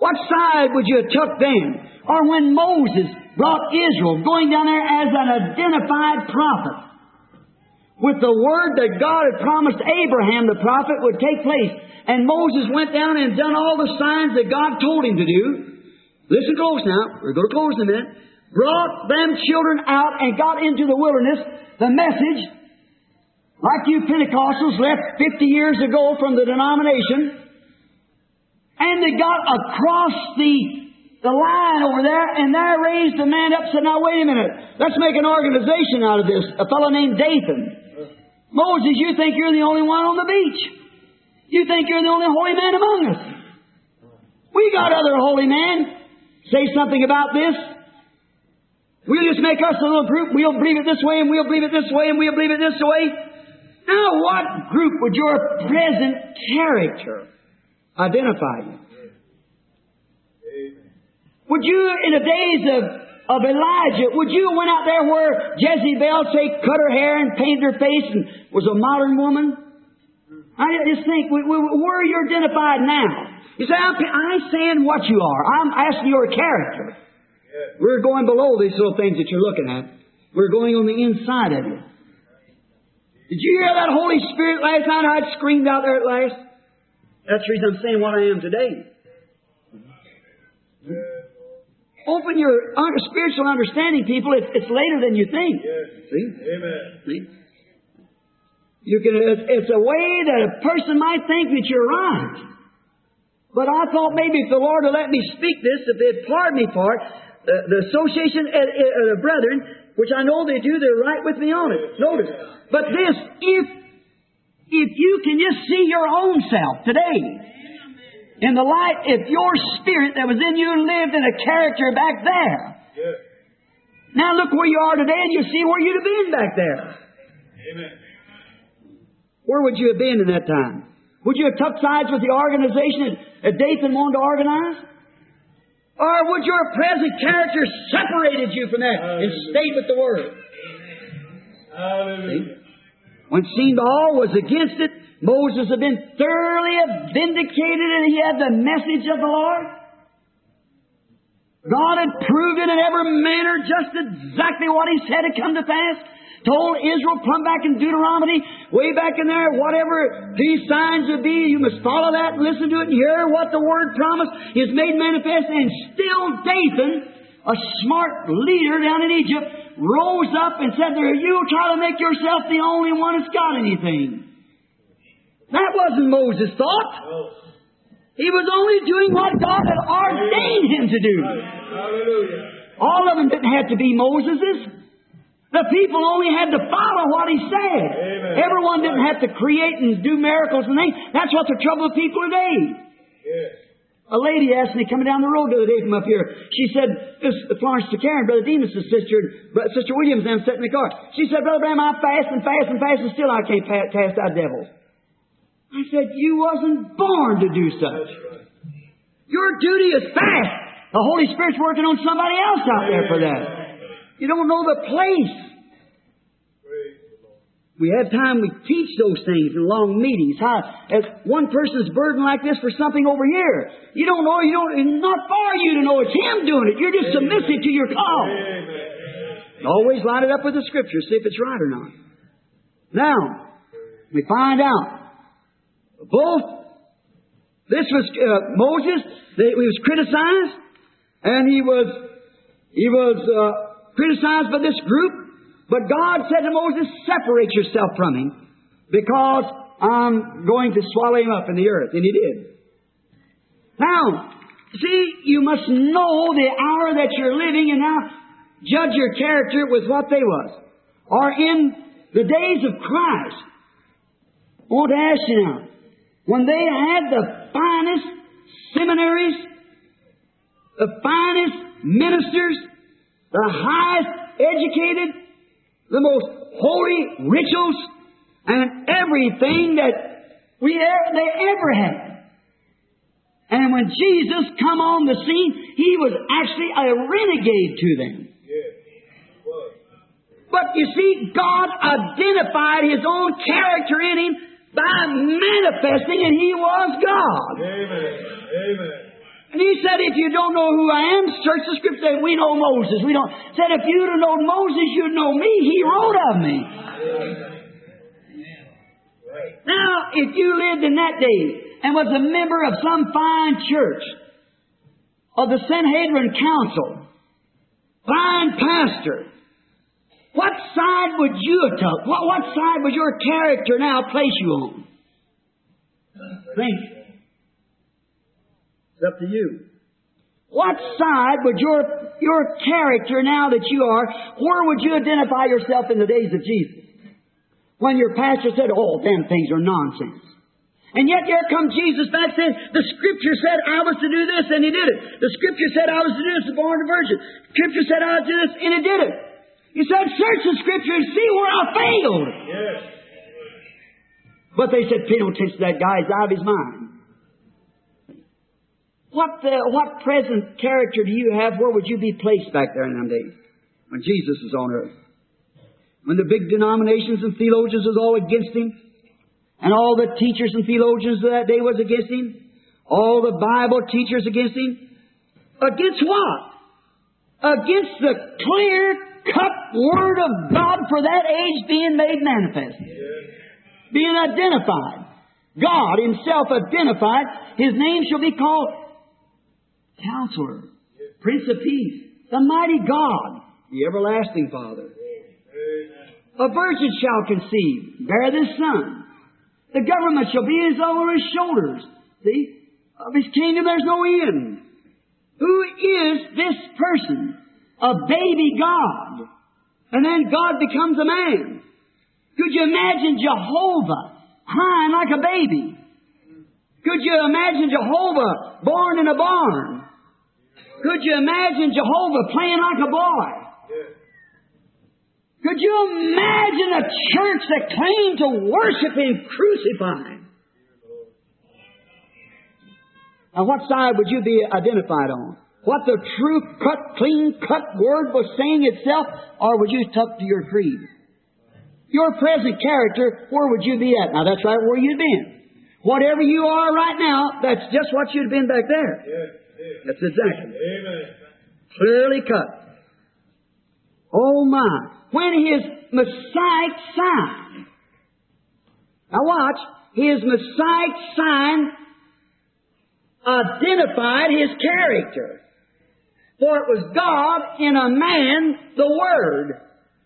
What side would you have took then? Or when Moses brought Israel, going down there as an identified prophet, with the word that God had promised Abraham the prophet would take place. And Moses went down and done all the signs that God told him to do. Listen close now. We're going to close in a minute. Brought them children out and got into the wilderness. The message, like you Pentecostals left 50 years ago from the denomination, and they got across the line over there, and there raised a man up and said, now wait a minute, let's make an organization out of this. A fellow named Dathan. Moses, you think you're the only one on the beach. You think you're the only holy man among us. We got other holy men. Say something about this. We'll just make us a little group. We'll believe it this way, and we'll believe it this way, and we'll believe it this way. Now, what group would your present character identify you? Would you, in the days of Elijah, would you went out there where Jezebel, say, cut her hair and painted her face and was a modern woman? I just think, where are you identified now? You say, I'm saying what you are. I'm asking your character. Yeah. We're going below these little things that you're looking at. We're going on the inside of you. Did you hear that Holy Spirit last night? I screamed out there at last. That's the reason I'm saying what I am today. Open your spiritual understanding, people. It's later than you think. Yes. See? Amen. See? It's a way that a person might think that you're right. But I thought maybe if the Lord would let me speak this, if they'd pardon me for it, the association of the brethren, which I know they do, they're right with me on it. Notice. But this, if you can just see your own self today, in the light, if your spirit that was in you lived in a character back there. Yes. Now look where you are today and you see where you'd have been back there. Amen. Where would you have been in that time? Would you have took sides with the organization that Dathan wanted to organize? Or would your present character separated you from that and stayed with the Word? Hallelujah. When it seemed all was against it, Moses had been thoroughly vindicated and he had the message of the Lord. God had proved it in every manner just exactly what He said had come to pass. Told Israel, plumb back in Deuteronomy, way back in there, whatever these signs would be, you must follow that and listen to it and hear what the Word promised is made manifest. And still Dathan, a smart leader down in Egypt, rose up and said, you try to make yourself the only one that's got anything. That wasn't Moses' thought. He was only doing what God had ordained him to do. Hallelujah. All of them didn't have to be Moses's. The people only had to follow what he said. Amen. Everyone didn't have to create and do miracles and things. That's what the trouble with people today. Yes. A lady asked me coming down the road the other day from up here. She said, this Florence to Karen, Brother Demas' sister, Sister Williams, and I'm sitting in the car. She said, Brother Bram, I fast and fast and fast and still I can't cast out devils. I said, you wasn't born to do such. Your duty is fast. The Holy Spirit's working on somebody else out there for that. You don't know the place. We have time, we teach those things in long meetings. How, as one person's burden like this for something over here. You don't know, it's not for you to know it's Him doing it. You're just submissive to your call. Always line it up with the Scripture, see if it's right or not. Now, we find out. This was Moses. He was criticized, and he was criticized by this group. But God said to Moses, "Separate yourself from him, because I'm going to swallow him up in the earth." And He did. Now, see, you must know the hour that you're living, and now judge your character with what they was, or in the days of Christ. I want to ask you now. When they had the finest seminaries, the finest ministers, the highest educated, the most holy rituals, and everything that they ever had. And when Jesus come on the scene, He was actually a renegade to them. But you see, God identified His own character in Him by manifesting, and He was God. Amen. Amen. And He said, if you don't know who I am, search the Scripture. Said, we know Moses. We don't. Said, if you'd have known Moses, you'd know me. He wrote of me. Now, if you lived in that day and was a member of some fine church, of the Sanhedrin Council, fine pastor, what side would you have took? What side would your character now place you on? Think. It's up to you. What side would your character now that you are, where would you identify yourself in the days of Jesus? When your pastor said, oh, them things are nonsense. And yet here comes Jesus back saying, the Scripture said I was to do this, and He did it. The Scripture said I was to do this, born of a virgin. Scripture said I was to do this, and He did it. He said, search the Scripture and see where I failed. Yes. But they said, pay no attention to that guy, he's out of his mind. What present character do you have? Where would you be placed back there in them days when Jesus was on earth? When the big denominations and theologians was all against Him, and all the teachers and theologians of that day was against Him, all the Bible teachers against Him. Against what? Against the clear-cut Word of God for that age being made manifest. Being identified. God Himself identified. His name shall be called Counselor, Prince of Peace, the Mighty God, the Everlasting Father. A virgin shall conceive, bear this Son. The government shall be over His shoulders. See? Of His kingdom there's no end. Who is this person? A baby God. And then God becomes a man. Could you imagine Jehovah crying like a baby? Could you imagine Jehovah born in a barn? Could you imagine Jehovah playing like a boy? Could you imagine a church that claimed to worship Him crucified? Now, what side would you be identified on? What the true clean-cut Word was saying itself, or would you tuck to your creed? Your present character, where would you be at? Now, that's right where you'd been. Whatever you are right now, that's just what you'd been back there. That's exactly. Clearly cut. Oh my. When His Messiah sign. Now watch. His Messiah sign identified His character. For it was God in a man, the Word.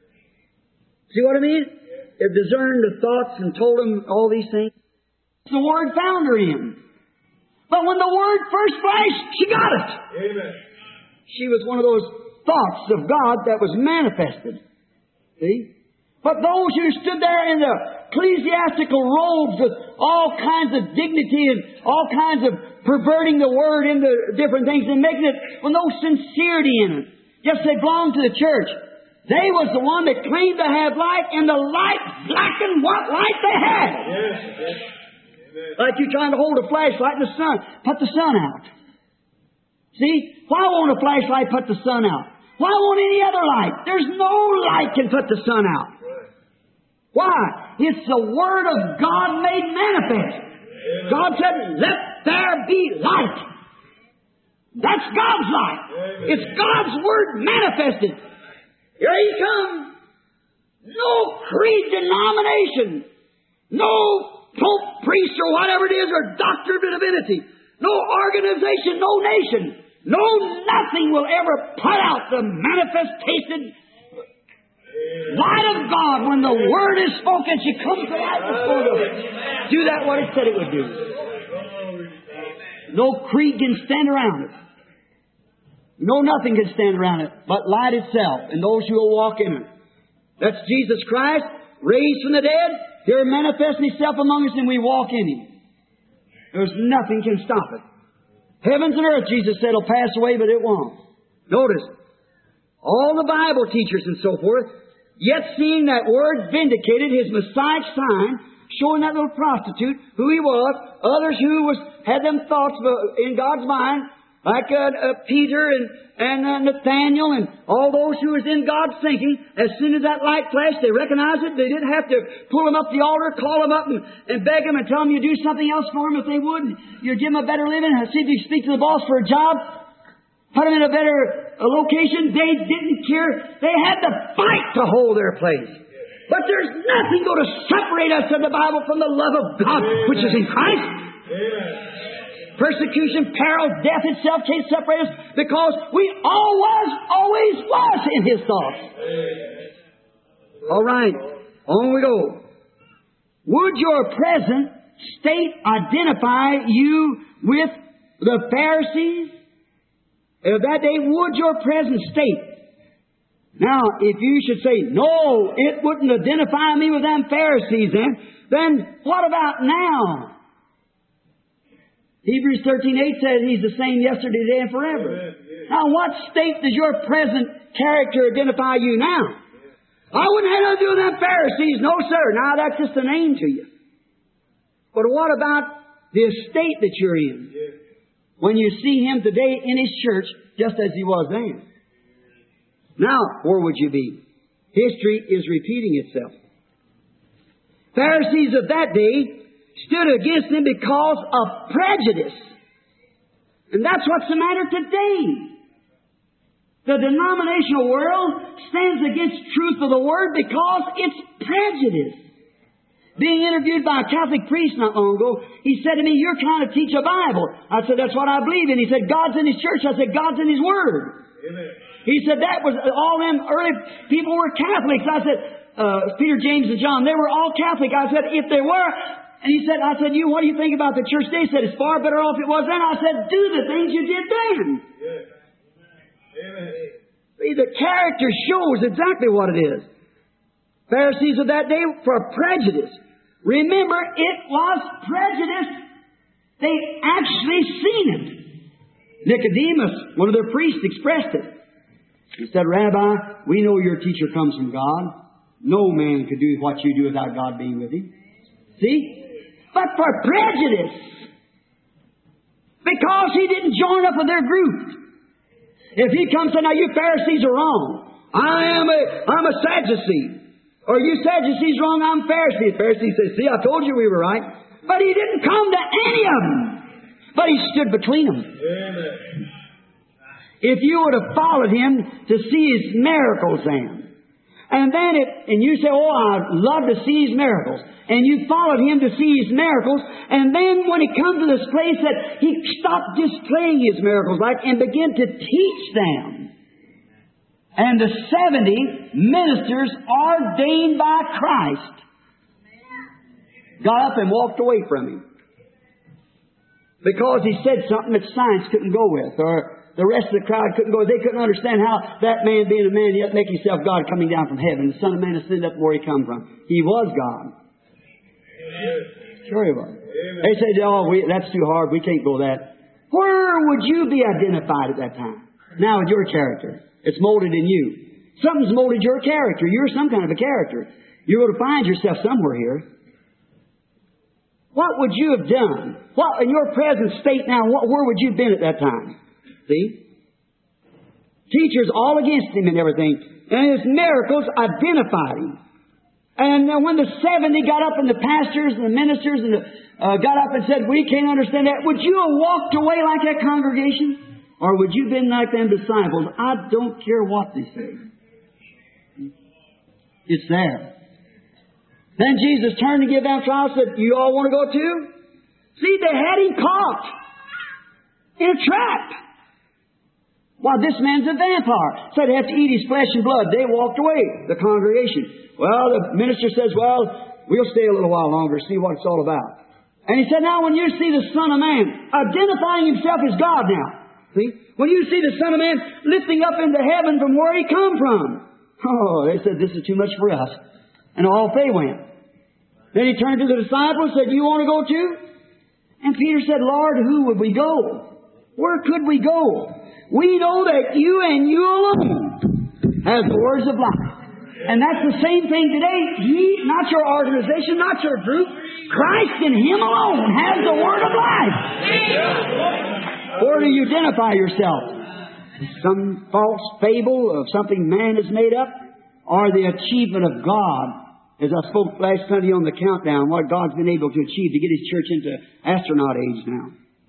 See what I mean? It discerned the thoughts and told Him all these things. The Word found her in. But when the Word first flashed, she got it. Amen. She was one of those thoughts of God that was manifested. See? But those who stood there in the ecclesiastical robes with all kinds of dignity and all kinds of perverting the Word into different things and making it with no sincerity in it. Just they belonged to the church. They was the one that claimed to have light, and the light blackened what light they had. Yes, yes. Like you trying to hold a flashlight in the sun. Put the sun out. See? Why won't a flashlight put the sun out? Why won't any other light? There's no light can put the sun out. Why? It's the Word of God made manifest. God said, let there be light. That's God's light. It's God's Word manifested. Here He comes. No creed denomination. No Pope, priest, or whatever it is, or doctor of divinity. No organization, no nation. No nothing will ever put out the manifestation light of God when the Word is spoken. She comes to light before them. Do that what it said it would do. No creed can stand around it. No nothing can stand around it but light itself and those who will walk in it. That's Jesus Christ, raised from the dead. Here manifesting Himself among us and we walk in Him. There's nothing can stop it. Heavens and earth, Jesus said, will pass away, but it won't. Notice, all the Bible teachers and so forth, yet seeing that Word vindicated His Messiah sign, showing that little prostitute who He was, others who had them thoughts in God's mind, Like Peter and Nathaniel and all those who was in God's thinking, as soon as that light flashed, they recognized it. They didn't have to pull them up the altar, call them up and beg them and tell them you do something else for them if they would. You give them a better living, see if you speak to the boss for a job, put them in a better location. They didn't care. They had to fight to hold their place. But there's nothing going to separate us in the Bible from the love of God, which is in Christ. Amen. Persecution, peril, death itself can't separate us because we always was in His thoughts. All right, on we go. Would your present state identify you with the Pharisees? Of that day, would your present state? Now, if you should say, no, it wouldn't identify me with them Pharisees then what about now? Hebrews 13:8 says He's the same yesterday, today, and forever. Now, what state does your present character identify you now? I wouldn't have nothing to do with them Pharisees. No, sir. Now, that's just a name to you. But what about the estate that you're in? When you see Him today in His church, just as He was then. Now, where would you be? History is repeating itself. Pharisees of that day stood against Him because of prejudice. And that's what's the matter today. The denominational world stands against truth of the Word because it's prejudice. Being interviewed by a Catholic priest not long ago, he said to me, you're trying to teach a Bible. I said, that's what I believe in. He said, God's in His church. I said, God's in His Word. Amen. He said, that was all them early people were Catholics. I said, Peter, James, and John, they were all Catholic. I said, if they were... And he said, I said, what do you think about the church today? He said, it's far better off it was then. I said, do the things you did then. Yes. Amen. See, the character shows exactly what it is. Pharisees of that day for prejudice. Remember, it was prejudice. They actually seen it. Nicodemus, one of their priests, expressed it. He said, Rabbi, we know your teacher comes from God. No man could do what you do without God being with him. See? But for prejudice. Because he didn't join up with their group. If he comes and said, now you Pharisees are wrong. I'm a Sadducee. Or you Sadducees wrong, I'm Pharisee. The Pharisee says, see, I told you we were right. But he didn't come to any of them. But he stood between them. Amen. If you would have followed him to see his miracles then. And then you say, oh, I'd love to see His miracles. And you followed Him to see His miracles. And then when He comes to this place that He stopped displaying His miracles and began to teach them. And the 70 ministers ordained by Christ got up and walked away from Him. Because He said something that science couldn't go with, or the rest of the crowd couldn't go. They couldn't understand how that man being a man yet make himself God coming down from heaven. The Son of Man ascended up where He come from. He was God. Amen. Sure He was. Amen. They said, oh, that's too hard. We can't go that. Where would you be identified at that time? Now with your character. It's molded in you. Something's molded your character. You're some kind of a character. You're going to find yourself somewhere here. What would you have done? What in your present state now, where would you have been at that time? See? Teachers all against Him and everything. And His miracles identified Him. And when the 70 got up and the pastors and the ministers and got up and said, we can't understand that, would you have walked away like that congregation? Or would you have been like them disciples? I don't care what they say. It's there. Then Jesus turned to give them trial and said, you all want to go too? See, they had Him caught in a trap. Well, this man's a vampire. So they have to eat his flesh and blood. They walked away, the congregation. Well, the minister says, well, we'll stay a little while longer, see what it's all about. And he said, now when you see the Son of Man identifying Himself as God now, see? When you see the Son of Man lifting up into heaven from where He come from. Oh, they said, this is too much for us. And off they went. Then He turned to the disciples and said, you want to go too? And Peter said, Lord, who would we go? Where could we go? We know that You and You alone has the words of life. And that's the same thing today. Not your organization, not your group. Christ in Him alone has the word of life. Where do you identify yourself? Some false fable of something man has made up, or the achievement of God? As I spoke last Sunday on the countdown, what God's been able to achieve to get His church into astronaut age now.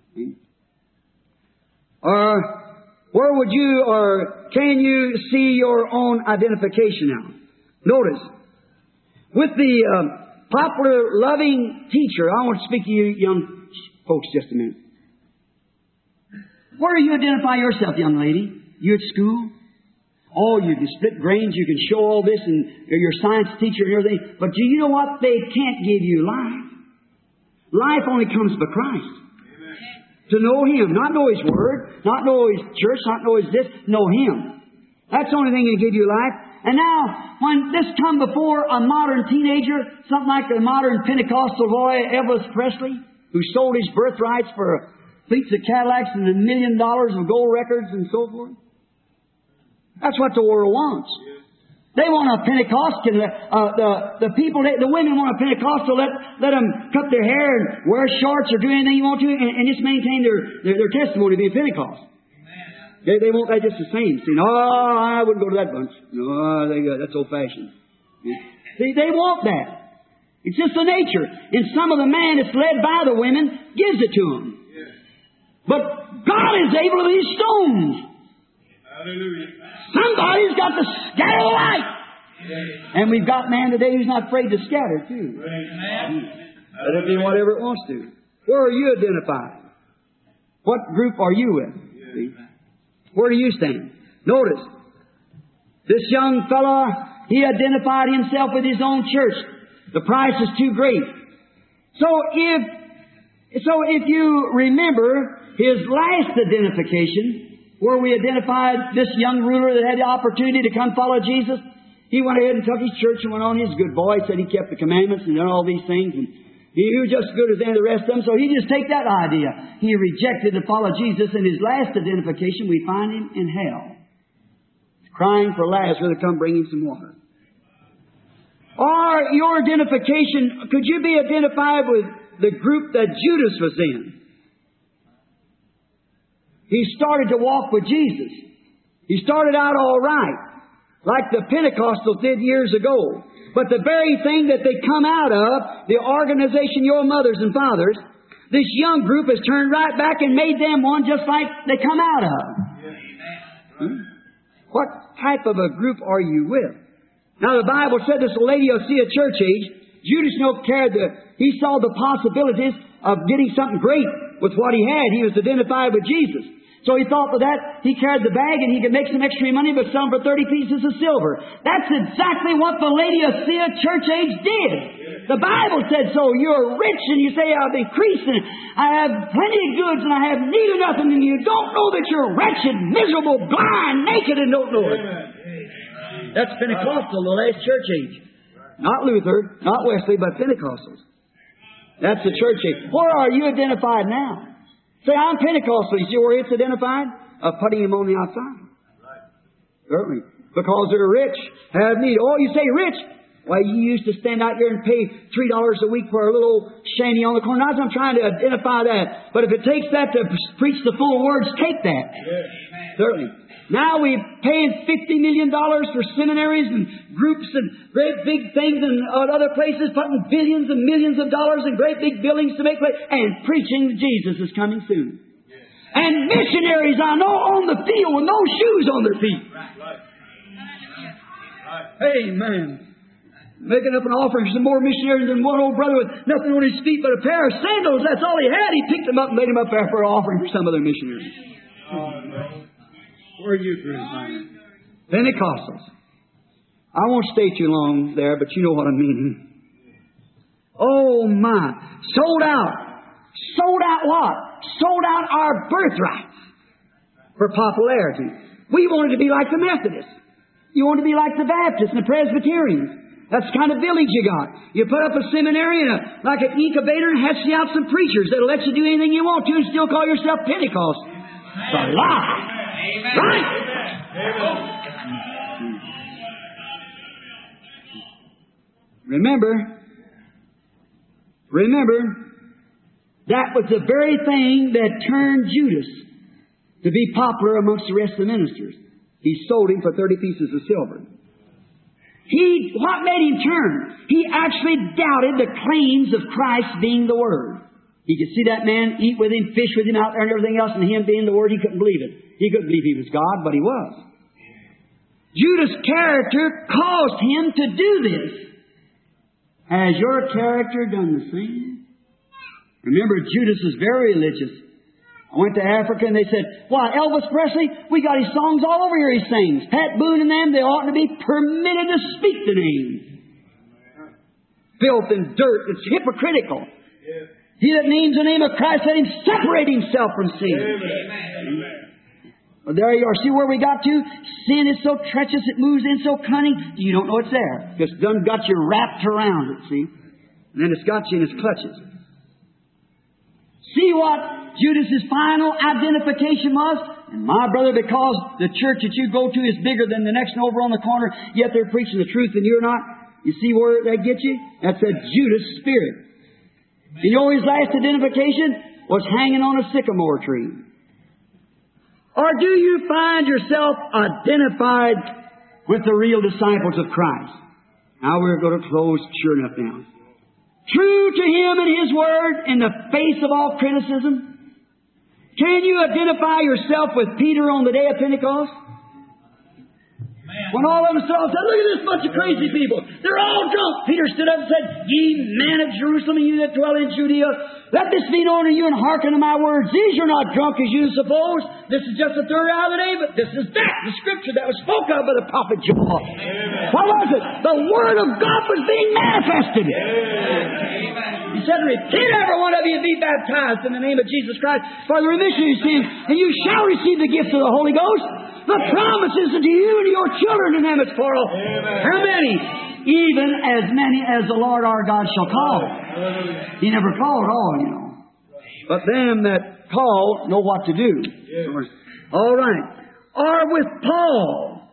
Or where would you, or can you see your own identification now? Notice, with the popular loving teacher, I want to speak to you young folks just a minute. Where do you identify yourself, young lady? You at school? Oh, you can split grains, you can show all this, and you're a science teacher and everything. But do you know what? They can't give you life. Life only comes by Christ. Amen. To know Him, not know His Word, not know His church, not know His this, know Him. That's the only thing that can give you life. And now, when this come before a modern teenager, something like the modern Pentecostal boy, Elvis Presley, who sold his birthrights for fleets of Cadillacs and $1 million of gold records and so forth. That's what the world wants. They want a Pentecostal. The people, the women want a Pentecostal. Let them cut their hair and wear shorts or do anything you want to, and just maintain their testimony being Pentecost. They want that just the same. See, no, I wouldn't go to that bunch. No, that's old fashioned. See, they want that. It's just the nature. And some of the man that's led by the women gives it to them. But God is able to these stones. Hallelujah. Somebody's got to scatter light. And we've got man today who's not afraid to scatter, too. Let it be whatever it wants to. Where are you identified? What group are you with? See? Where do you stand? Notice, this young fella, he identified himself with his own church. The price is too great. So if you remember his last identification, where we identified this young ruler that had the opportunity to come follow Jesus, he went ahead and took his church and went on. He's a good boy. He said he kept the commandments and done all these things. And he was just as good as any of the rest of them. So he just take that idea. He rejected to follow Jesus. In his last identification, we find him in hell, crying for Lazarus to come bring him some water. Or your identification, could you be identified with the group that Judas was in? He started to walk with Jesus. He started out all right, like the Pentecostals did years ago. But the very thing that they come out of, the organization, your mothers and fathers, this young group has turned right back and made them one just like they come out of. What type of a group are you with? Now the Bible said this Laodicea church age, Judas he saw the possibilities of getting something great with what he had. He was identified with Jesus. So he thought with that, he carried the bag and he could make some extra money but sell them for 30 pieces of silver. That's exactly what the Laodicea church age did. The Bible said so. You're rich and you say, I've increased and I have plenty of goods and I have need of nothing, and you don't know that you're wretched, miserable, blind, naked, and don't know it. That's Pentecostal, the last church age. Not Luther, not Wesley, but Pentecostals. That's the church age. Where are you identified now? Say, I'm Pentecostal. You see where it's identified? Of putting him on the outside. Certainly. Because they're rich, have need. Oh, you say rich? Why, you used to stand out here and pay $3 a week for a little shanty on the corner. Not that I'm trying to identify that. But if it takes that to preach the full words, take that. Yes. Certainly. Now we're paying $50 million for seminaries and groups and great big things and other places, putting billions and millions of dollars in great big buildings to make place, and preaching Jesus is coming soon. Yes. And missionaries, I know, on the field with no shoes on their feet. Right. Amen. Making up an offering for some more missionaries than one old brother with nothing on his feet but a pair of sandals. That's all he had. He picked them up and made them up there for an offering for some other missionaries. Oh, no. Where are you, Chris? Pentecostals. I won't stay too long there, but you know what I mean. Oh, my. Sold out. Sold out what? Sold out our birthrights for popularity. We wanted to be like the Methodists. You want to be like the Baptists and the Presbyterians. That's the kind of village you got. You put up a seminary and like an incubator and hatch you out some preachers that'll let you do anything you want to and still call yourself Pentecost. It's a lie. Amen. Right? Amen. Remember, that was the very thing that turned Judas to be popular amongst the rest of the ministers. He sold him for 30 pieces of silver. What made him turn? He actually doubted the claims of Christ being the Word. He could see that man, eat with him, fish with him out there and everything else, and him being the Word, he couldn't believe it. He couldn't believe he was God, but he was. Judas' character caused him to do this. Has your character done the same? Remember, Judas was very religious. I went to Africa and they said, why, Elvis Presley, we got his songs all over here he sings. Pat Boone and them, they ought to be permitted to speak the name. Filth and dirt, it's hypocritical. Yeah. He that names the name of Christ, let him separate himself from sin. Amen. Well, there you are. See where we got to? Sin is so treacherous, it moves in so cunning, you don't know it's there. It's done got you wrapped around it, see? And then it's got you in its clutches. See what Judas's final identification was? And my brother, because the church that you go to is bigger than the next one over on the corner, yet they're preaching the truth and you're not. You see where that gets you? That's a Judas spirit. You know his last identification was hanging on a sycamore tree. Or do you find yourself identified with the real disciples of Christ? Now we're going to close sure enough now. True to Him and His Word in the face of all criticism? Can you identify yourself with Peter on the day of Pentecost? When all of them saw, said, look at this bunch of crazy people. They're all drunk. Peter stood up and said, ye men of Jerusalem and you that dwell in Judea, let this be known to you and hearken to my words. These are not drunk as you suppose. This is just the third hour of the day, but this is that, the scripture that was spoken of by the prophet Joel. What was it? The Word of God was being manifested. Amen. He said, repent every one of you and be baptized in the name of Jesus Christ for the remission of your sins, and you shall receive the gift of the Holy Ghost. The promises unto you and to your children in them it's plural. How many? Even as many as the Lord our God shall call. He never called all, you know. But them that call know what to do. All right. Or with Paul.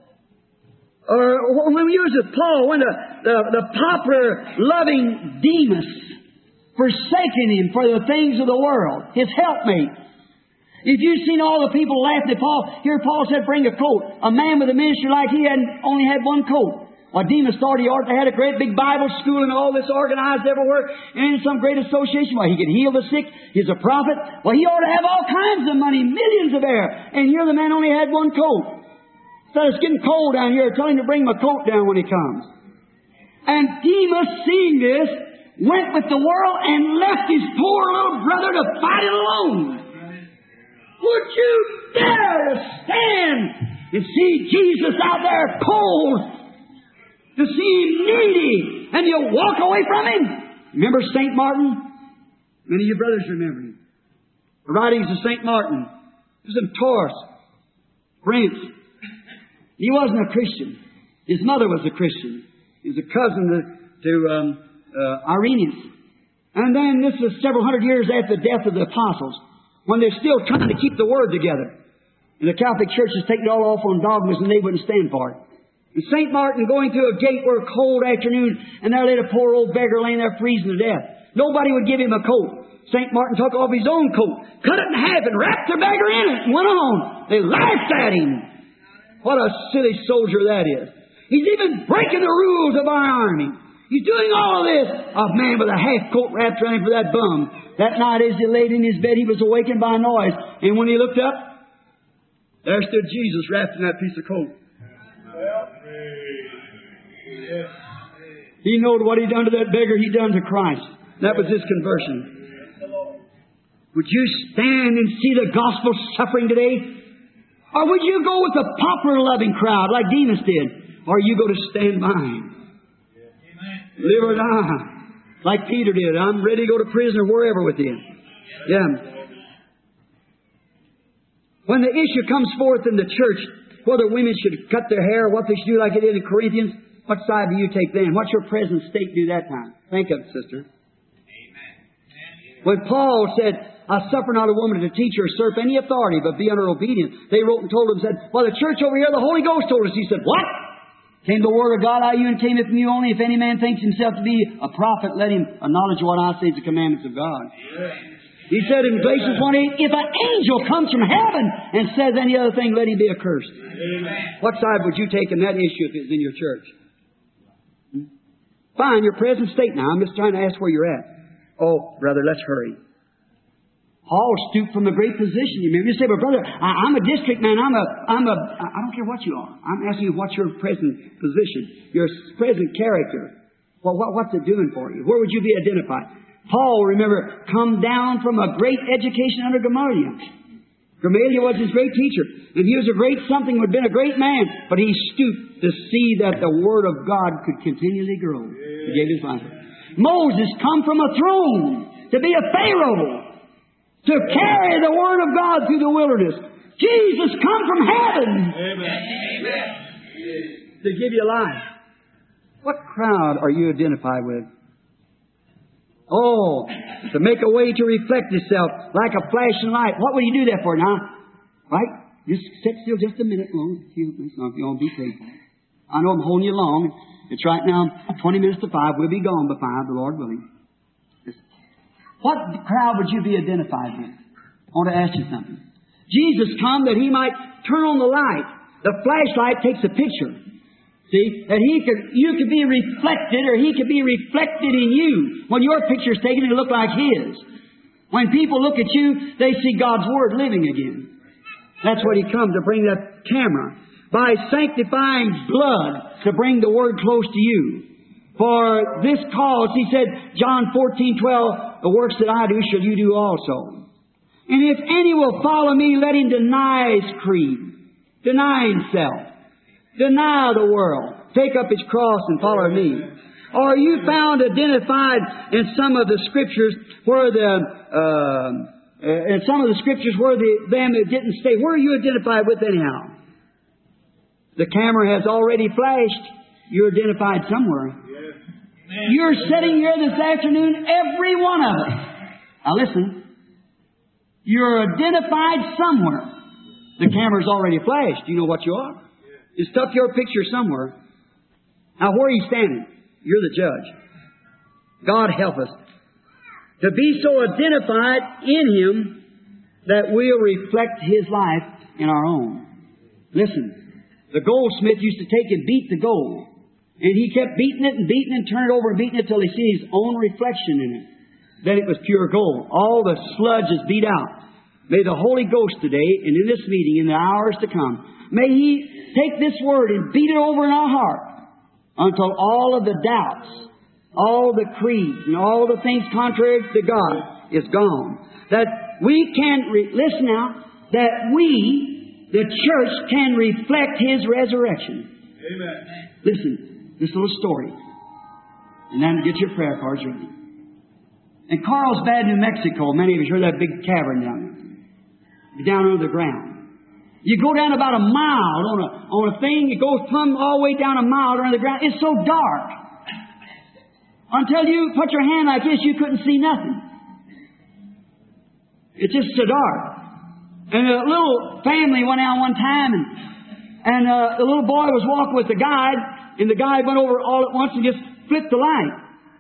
Or when we use with Paul, when the popular loving Demas forsaken him for the things of the world, his helpmate. If you've seen all the people laughing at Paul, here Paul said, bring a coat. A man with a ministry like he only had one coat. Well, Demas thought he ought to have a great big Bible school and all this organized everywhere and in some great association. Well, he could heal the sick. He's a prophet. Well, he ought to have all kinds of money, millions of air. And here the man only had one coat. So it's getting cold down here. Tell him to bring my coat down when he comes. And Demas, seeing this, went with the world and left his poor little brother to fight it alone. Would you dare to stand and see Jesus out there cold, to see Him needy, and you walk away from Him? Remember St. Martin? Many of you brothers remember him. The writings of St. Martin. He was in Tours, France. He wasn't a Christian. His mother was a Christian. He was a cousin to Irenaeus. And then this was several hundred years after the death of the apostles, when they're still trying to keep the Word together. And the Catholic Church has taken it all off on dogmas and they wouldn't stand for it. And St. Martin going through a gate one cold afternoon, and there lay a poor old beggar laying there freezing to death. Nobody would give him a coat. St. Martin took off his own coat, cut it in half and wrapped the beggar in it and went on. They laughed at him. What a silly soldier that is. He's even breaking the rules of our army. He's doing all of this. A man with a half coat wrapped around him for that bum. That night as he laid in his bed, he was awakened by a noise. And when he looked up, there stood Jesus wrapped in that piece of coat. He knowed what he'd done to that beggar, he'd done to Christ. That was his conversion. Would you stand and see the gospel suffering today? Or would you go with the popular loving crowd like Demas did? Or you go to stand by Him? Live or die. Like Peter did. I'm ready to go to prison or wherever with Him. Yeah. When the issue comes forth in the church, whether women should cut their hair, what they should do like it did in Corinthians, what side do you take then? What's your present state do that time? Think of it, sister. When Paul said, I suffer not a woman to teach or usurp any authority, but be under obedience. They wrote and told him, said, well, the church over here, the Holy Ghost told us. He said, what? Came the word of God out of you and came it from you only. If any man thinks himself to be a prophet, let him acknowledge what I say is the commandments of God. He said in Galatians 1:8, if an angel comes from heaven and says any other thing, let him be accursed. Amen. What side would you take in that issue if it was in your church? Fine, your present state now. I'm just trying to ask where you're at. Oh, brother, let's hurry. Paul stooped from a great position. You maybe say, but brother, I'm a district man. I don't care what you are. I'm asking you what's your present position, your present character. Well, what's it doing for you? Where would you be identified? Paul, remember, come down from a great education under Gamaliel. Gamaliel was his great teacher. And he was a great something, would have been a great man. But he stooped to see that the Word of God could continually grow. He gave his life. Moses come from a throne to be a Pharaoh, to carry the Word of God through the wilderness. Jesus come from heaven. Amen. To give you life. What crowd are you identified with? Oh, to make a way to reflect itself like a flashing light. What will you do that for now? Right? Just sit still just a minute long. If you won't be faithful. I know I'm holding you long. It's right now 20 minutes to 5. We'll be gone by 5, the Lord willing. What crowd would you be identified with? I want to ask you something. Jesus come that He might turn on the light. The flashlight takes a picture. See, that you could be reflected, or He could be reflected in you. When your picture's taken, it'll look like His. When people look at you, they see God's Word living again. That's what He come to bring, that camera. By sanctifying blood to bring the Word close to you. For this cause, He said, John 14:12, the works that I do shall you do also. And if any will follow me, let him deny his creed. Deny himself. Deny the world. Take up his cross and follow me. Or are you found identified in some of the Scriptures where them that didn't stay? Where are you identified with anyhow? The camera has already flashed. You're identified somewhere. You're sitting here this afternoon, every one of us. Now listen. You're identified somewhere. The camera's already flashed. You know what you are. You stuck your picture somewhere. Now where are you standing? You're the judge. God help us to be so identified in Him that we'll reflect His life in our own. Listen, the goldsmith used to take and beat the gold. And he kept beating it and beating it and turning it over and beating it till he seen his own reflection in it. Then it was pure gold. All the sludge is beat out. May the Holy Ghost today and in this meeting in the hours to come, may He take this Word and beat it over in our heart until all of the doubts, all the creeds, and all the things contrary to God is gone. That we can, listen now, that we, the church, can reflect His resurrection. Amen. Listen. This little story. And then get your prayer cards ready. In Carlsbad, New Mexico, many of you heard that big cavern down there. Down under the ground. You go down about a mile on a thing, it goes plumb all the way down a mile under the ground. It's so dark. Until you put your hand like this, you couldn't see nothing. It's just so dark. And a little family went out one time, and the little boy was walking with the guide. And the guy went over all at once and just flipped the light.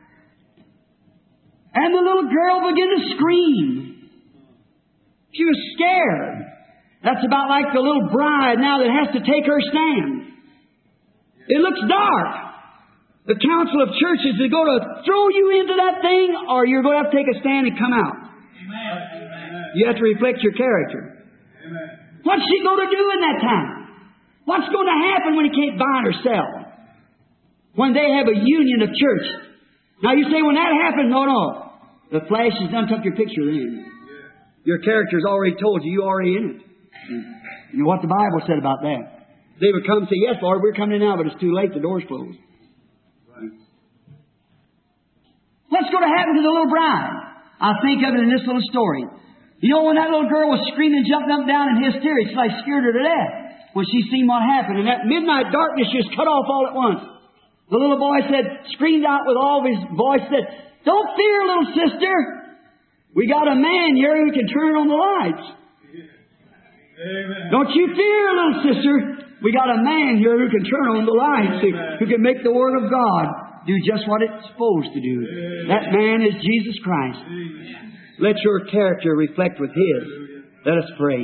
And the little girl began to scream. She was scared. That's about like the little bride now that has to take her stand. It looks dark. The council of churches is going to throw you into that thing, or you're going to have to take a stand and come out. Amen. You have to reflect your character. Amen. What's she going to do in that time? What's going to happen when he can't buy or sell? When they have a union of church. Now you say, when that happens, no. The flash has done took your picture then. Your character's already told you, you're already in it. You know what the Bible said about that. They would come and say, yes, Lord, we're coming in now, but it's too late, the door's closed. Right. What's going to happen to the little bride? I think of it in this little story. You know, when that little girl was screaming, jumping up and down in hysteria, it's like scared her to death when she seen what happened. And that midnight darkness just cut off all at once. The little boy screamed out with all of his voice, said, don't fear, little sister. We got a man here who can turn on the lights. Amen. Don't you fear, little sister. We got a man here who can turn on the lights, who can make the Word of God do just what it's supposed to do. Amen. That man is Jesus Christ. Amen. let your character reflect with His. Let us pray.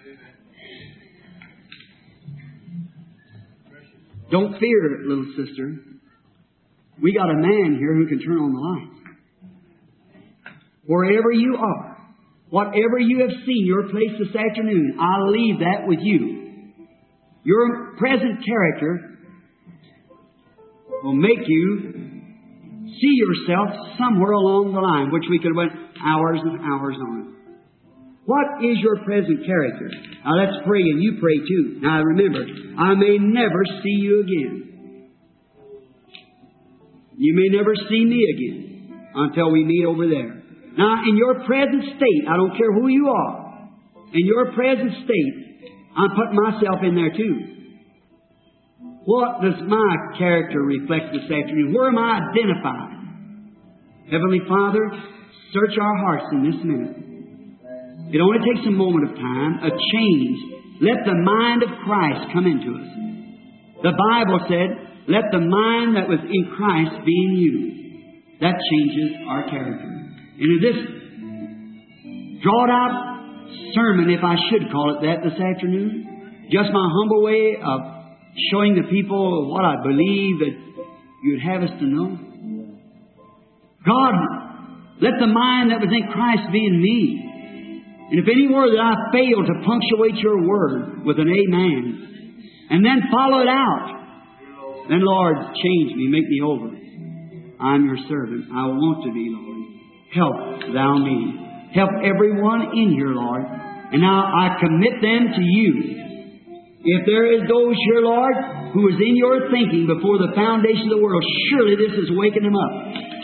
Don't fear, little sister. We got a man here who can turn on the lights. Wherever you are, whatever you have seen your place this afternoon, I'll leave that with you. Your present character will make you see yourself somewhere along the line, which we could have went hours and hours on. What is your present character? Now let's pray, and you pray too. Now remember, I may never see you again. You may never see me again until we meet over there. Now, in your present state, I don't care who you are, in your present state, I'm putting myself in there too. What does my character reflect this afternoon? Where am I identified? Heavenly Father, search our hearts in this minute. It only takes a moment of time, a change. Let the mind of Christ come into us. The Bible said, let the mind that was in Christ be in you. That changes our character. And in this drawn out sermon, if I should call it that this afternoon, just my humble way of showing the people what I believe that you'd have us to know. God, let the mind that was in Christ be in me. And if anywhere that I fail to punctuate your word with an amen, and then follow it out, then Lord, change me, make me over. I'm your servant. I want to be, Lord. Help thou me. Help everyone in here, Lord. And now I commit them to you. If there is those here, Lord, who is in your thinking before the foundation of the world, surely this is waking them up.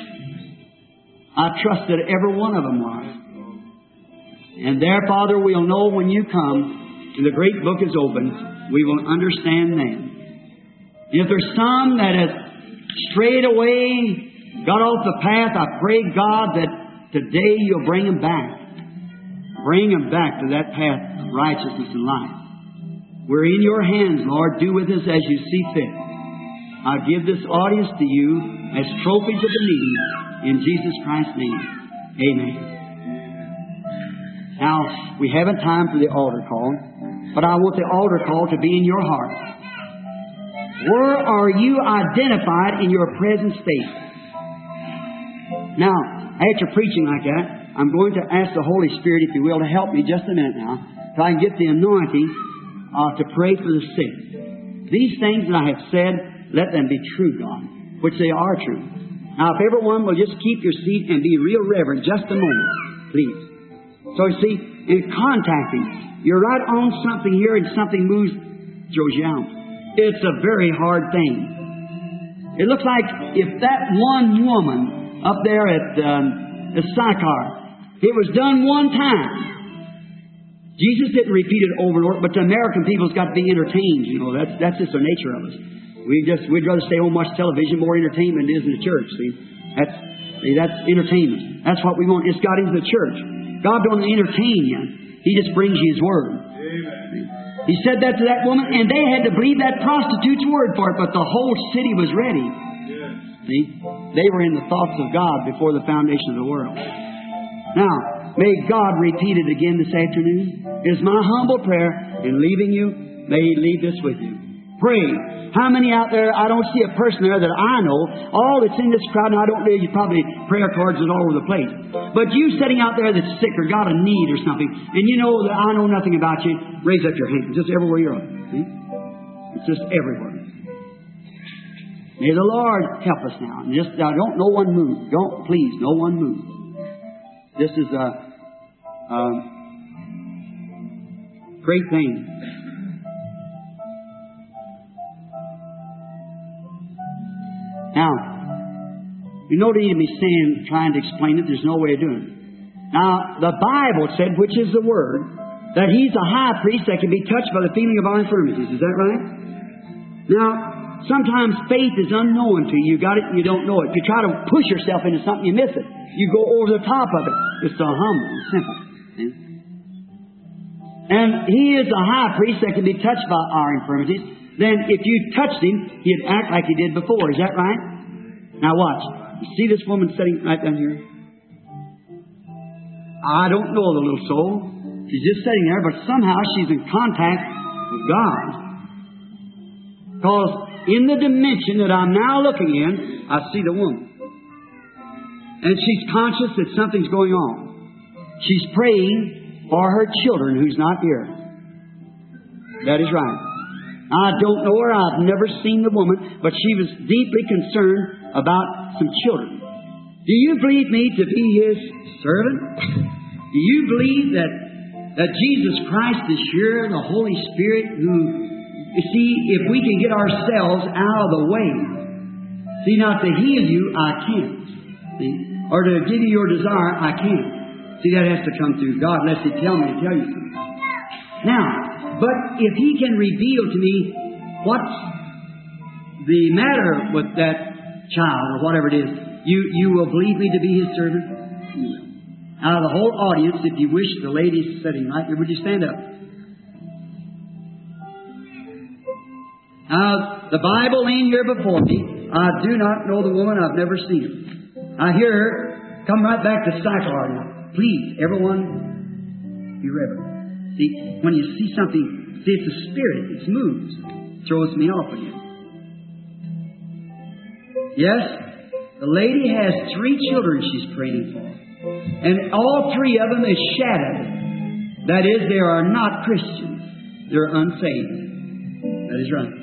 I trust that every one of them was. And there, Father, we'll know when you come and the great book is opened, we will understand then. And if there's some that has strayed away, got off the path, I pray, God, that today you'll bring them back. Bring them back to that path of righteousness and life. We're in your hands, Lord. Do with us as you see fit. I give this audience to you as trophies of the meeting in Jesus Christ's name. Amen. Now, we haven't time for the altar call, but I want the altar call to be in your heart. Where are you identified in your present state? Now, after preaching like that, I'm going to ask the Holy Spirit, if you will, to help me just a minute now, so I can get the anointing to pray for the sick. These things that I have said, let them be true, God, which they are true. Now, if everyone will just keep your seat and be real reverent just a moment, please. So you see, in contacting, you're right on something here and something moves, throws you out. It's a very hard thing. It looks like if that one woman up there at Sychar, it was done one time. Jesus didn't repeat it over and over, but the American people's got to be entertained. You know, that's just the nature of us. We'd rather stay home and watch television, more entertainment than it is in the church. See, that's entertainment. That's what we want. It's got into the church. God don't entertain you. He just brings you His Word. Amen. He said that to that woman, and they had to believe that prostitute's word for it, but the whole city was ready. Yes. See? They were in the thoughts of God before the foundation of the world. Now, may God repeat it again this afternoon. It is my humble prayer in leaving you. May He leave this with you. Pray. How many out there, I don't see a person there that I know, all that's in this crowd, and I don't know, you probably prayer cards is all over the place. But you sitting out there that's sick or got a need or something, and you know that I know nothing about you, raise up your hand, just everywhere you're at. See? It's just everywhere. May the Lord help us now. And just don't no one move. Don't, please, no one move. This is a great thing. Now, you don't need to be trying to explain it. There's no way of doing it. Now, the Bible said, which is the Word, that He's a high priest that can be touched by the feeling of our infirmities. Is that right? Now, sometimes faith is unknown to you. You got it and you don't know it. If you try to push yourself into something, you miss it. You go over the top of it. It's so humble and simple. And He is a high priest that can be touched by our infirmities. Then if you touched Him, He'd act like He did before. Is that right? Now watch. You see this woman sitting right down here? I don't know the little soul. She's just sitting there, but somehow she's in contact with God. Because in the dimension that I'm now looking in, I see the woman. And she's conscious that something's going on. She's praying for her children who's not here. That is right. I don't know her. I've never seen the woman, but she was deeply concerned about some children. Do you believe me to be His servant? Do you believe that Jesus Christ is here, the Holy Spirit, who, you see, if we can get ourselves out of the way, see, not to heal you, I can't. See? Or to give you your desire, I can't. See, that has to come through God, unless He tell me to tell you something. Now, but if He can reveal to me what's the matter with that child, or whatever it is, you will believe me to be His servant? Out of the whole audience, if you wish, the lady's sitting right there, would you stand up? Now, the Bible laying here before me, I do not know the woman, I've never seen her. I hear her come right back to Sycamore now. Please, everyone, be reverent. See, when you see something, see, it's a spirit, it moves, throws me off again. Yes, the lady has 3 children she's praying for. And all 3 of them is shadowed. That is, they are not Christians. They're unsaved. That is right.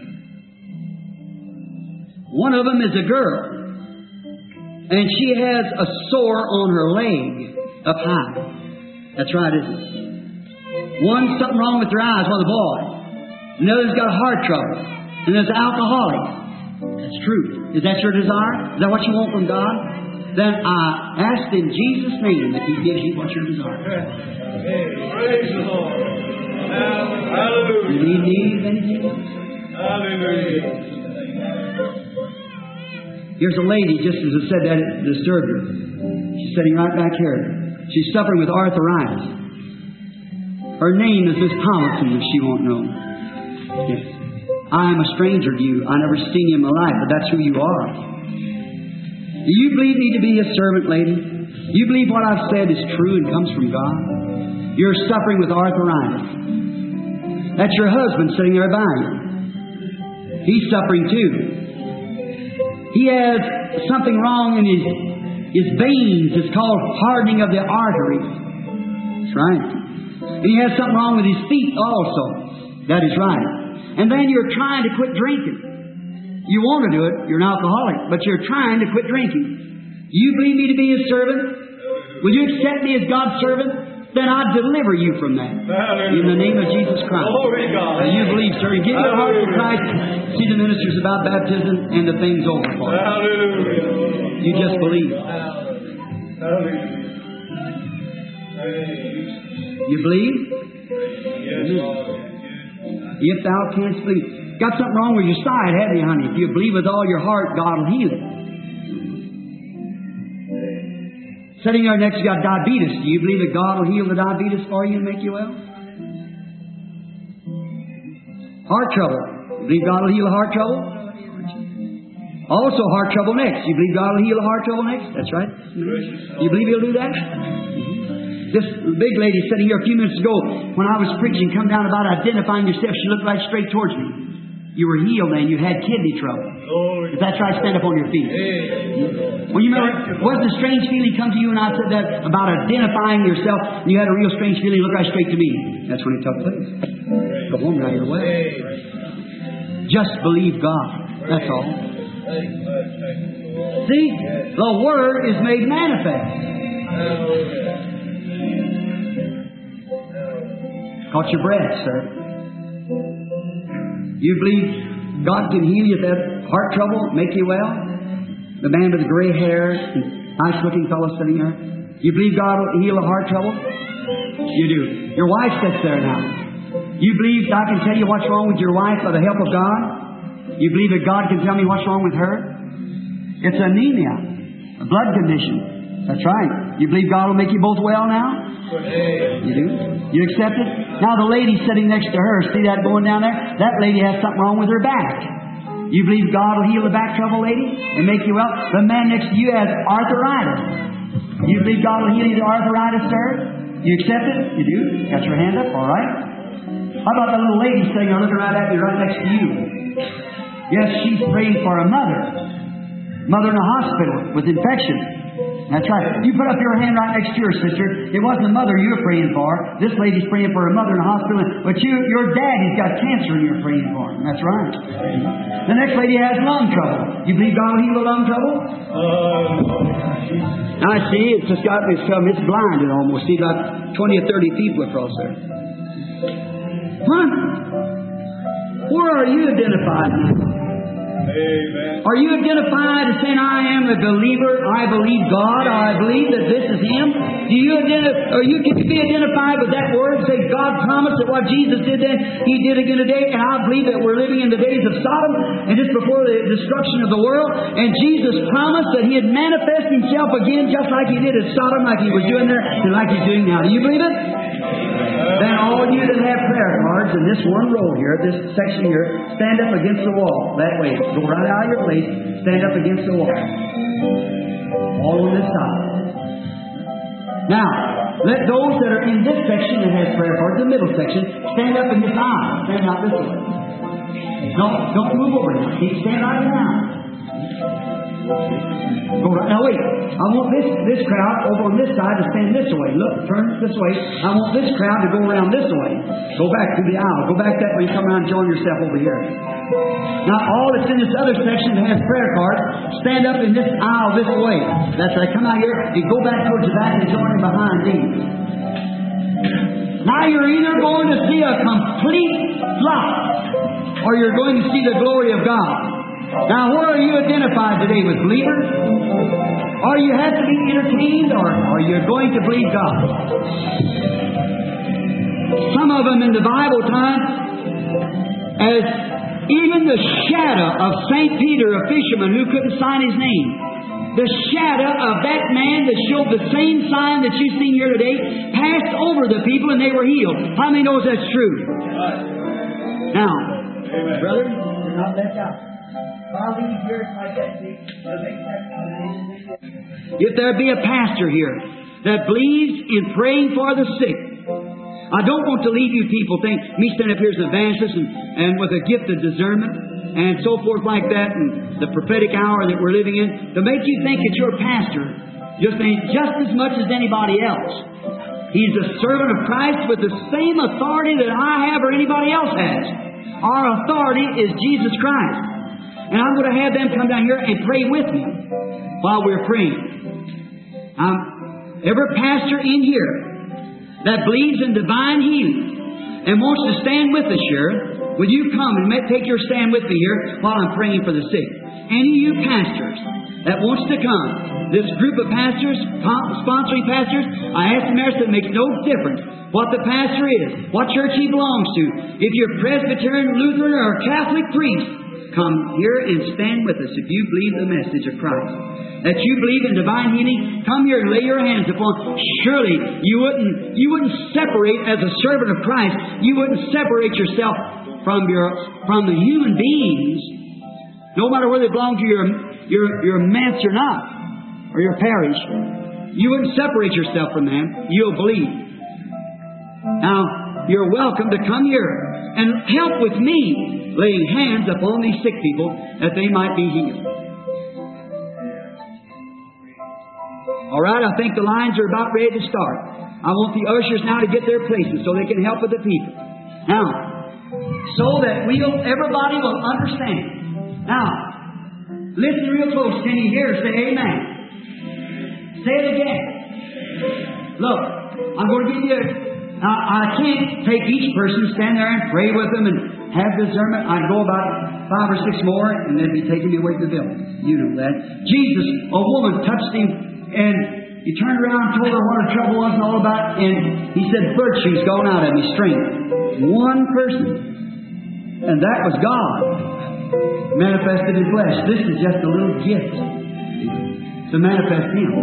One of them is a girl. And she has a sore on her leg up high. That's right, isn't it? One's something wrong with their eyes, one of the boys. Another's got heart trouble. And there's an alcoholic. That's true. Is that your desire? Is that what you want from God? Then I ask in Jesus' name that He gives you what you desire. Praise the Lord. Hallelujah. Do you need anything? Hallelujah. Here's a lady, just as I said that, it disturbed her. She's sitting right back here. She's suffering with arthritis. Her name is Miss Tomlinson, if she won't know. Yes. I am a stranger to you. I never seen you in my life, but that's who you are. Do you believe me to be His servant, lady? You believe what I've said is true and comes from God? You're suffering with arthritis. That's your husband sitting there by you. He's suffering too. He has something wrong in his veins. It's called hardening of the arteries. That's right. And he has something wrong with his feet also. That is right. And then you're trying to quit drinking. You want to do it. You're an alcoholic. But you're trying to quit drinking. You believe me to be His servant? Will you accept me as God's servant? Then I'll deliver you from that. In the name of Jesus Christ. Glory to God. You believe, sir. Give your heart to Christ. See the ministers about baptism and the thing's over for you. Hallelujah. You just believe. Hallelujah. You believe? Yes, Lord. If thou canst believe. Got something wrong with your side, haven't you, honey? If you believe with all your heart, God will heal it. Sitting there next, you got diabetes. Do you believe that God will heal the diabetes for you and make you well? Heart trouble. You believe God will heal the heart trouble? Also, heart trouble next. You believe God will heal the heart trouble next? That's right. You believe He'll do that? This big lady sitting here a few minutes ago, when I was preaching, come down about identifying yourself. She looked right straight towards me. You were healed and you had kidney trouble. If that's right, stand up on your feet. Well, you remember, wasn't a strange feeling come to you when I said that about identifying yourself? And you had a real strange feeling, look right straight to me. That's when it took place. Go home now, you're well. Just believe God. That's all. See, the Word is made manifest. Caught your breath, sir. You believe God can heal you of that heart trouble, make you well? The man with the gray hair, nice looking fellow sitting there. You believe God will heal the heart trouble? You do. Your wife sits there now. You believe God can tell you what's wrong with your wife by the help of God? You believe that God can tell me what's wrong with her? It's anemia, a blood condition. That's right. You believe God will make you both well now? You do? You accept it? Now the lady sitting next to her, see that going down there? That lady has something wrong with her back. You believe God will heal the back trouble, lady, and make you well? The man next to you has arthritis. You believe God will heal you of arthritis, sir? You accept it? You do? Got your hand up? All right. How about that little lady sitting there looking right at you, right next to you? Yes, she's praying for a mother. Mother in a hospital with infection. That's right. You put up your hand right next to your sister. It wasn't the mother you were praying for. This lady's praying for her mother in a hospital. But your daddy's got cancer and you're praying for him. That's right. The next lady has lung trouble. You believe God will heal the lung trouble? I see. It's just got this it's blinded almost. See about 20 or 30 people across there. Huh? Where are you identified now? Amen. Are you identified as saying, I am a believer, I believe God, or I believe that this is Him? Do you can you be identified with that word? Say, God promised that what Jesus did then, He did again today, and I believe that we're living in the days of Sodom, and just before the destruction of the world, and Jesus promised that He'd manifest Himself again just like He did at Sodom, like He was doing there, and like He's doing now. Do you believe it? Then all of you that have prayer cards in this one row here, this section here, stand up against the wall. That way. Go right out of your place, stand up against the wall. All on this side. Now, let those that are in this section that has prayer cards, the middle section, stand up in this aisle. Stand out this way. Don't move over now. Keep standing right now. Go right. Now wait. I want this crowd over on this side to stand this way. Look, turn this way. I want this crowd to go around this way. Go back through the aisle. Go back that way. Come around and join yourself over here. Now all that's in this other section that has prayer cards, stand up in this aisle this way. That's right. Come out here and go back towards the back and join them behind me. Now you're either going to see a complete flop or you're going to see the glory of God. Now, where are you identified today? With believers? Or you have to be entertained, or you're going to believe God? Some of them in the Bible time, as even the shadow of St. Peter, a fisherman who couldn't sign his name, the shadow of that man that showed the same sign that you've seen here today passed over the people and they were healed. How many knows that's true? Now, Amen. Brother, you're not left out. If there be a pastor here that believes in praying for the sick, I don't want to leave you people think me standing up here as an evangelist and with a gift of discernment and so forth like that, and the prophetic hour that we're living in, to make you think that your pastor just as much as anybody else. He's a servant of Christ with the same authority that I have or anybody else has. Our authority is Jesus Christ. And I'm going to have them come down here and pray with me while we're praying. Every pastor in here that believes in divine healing and wants to stand with us here, will you come and take your stand with me here while I'm praying for the sick? Any of you pastors that wants to come, this group of pastors, sponsoring pastors, I ask the master, it makes no difference what the pastor is, what church he belongs to. If you're Presbyterian, Lutheran, or Catholic priest, come here and stand with us if you believe the message of Christ. That you believe in divine healing, come here and lay your hands upon. Surely you wouldn't separate as a servant of Christ. You wouldn't separate yourself from the human beings, no matter whether they belong to your manse or not, or your parish. You wouldn't separate yourself from them. You'll believe. Now you're welcome to come here and help with me laying hands upon these sick people that they might be healed. All right, I think the lines are about ready to start. I want the ushers now to get their places so they can help with the people. Now, so that everybody will understand. Now, listen real close. Can you hear? Say amen. Say it again. Look, I'm going to give you I can't take each person, stand there and pray with them and have discernment. I'd go about 5 or 6 more and then be taking me away to the building. You know that. Jesus, a woman touched him and he turned around and told her what her trouble was and all about, and he said, virtue's gone out of me, strength. One person. And that was God manifested in flesh. This is just a little gift to manifest Him.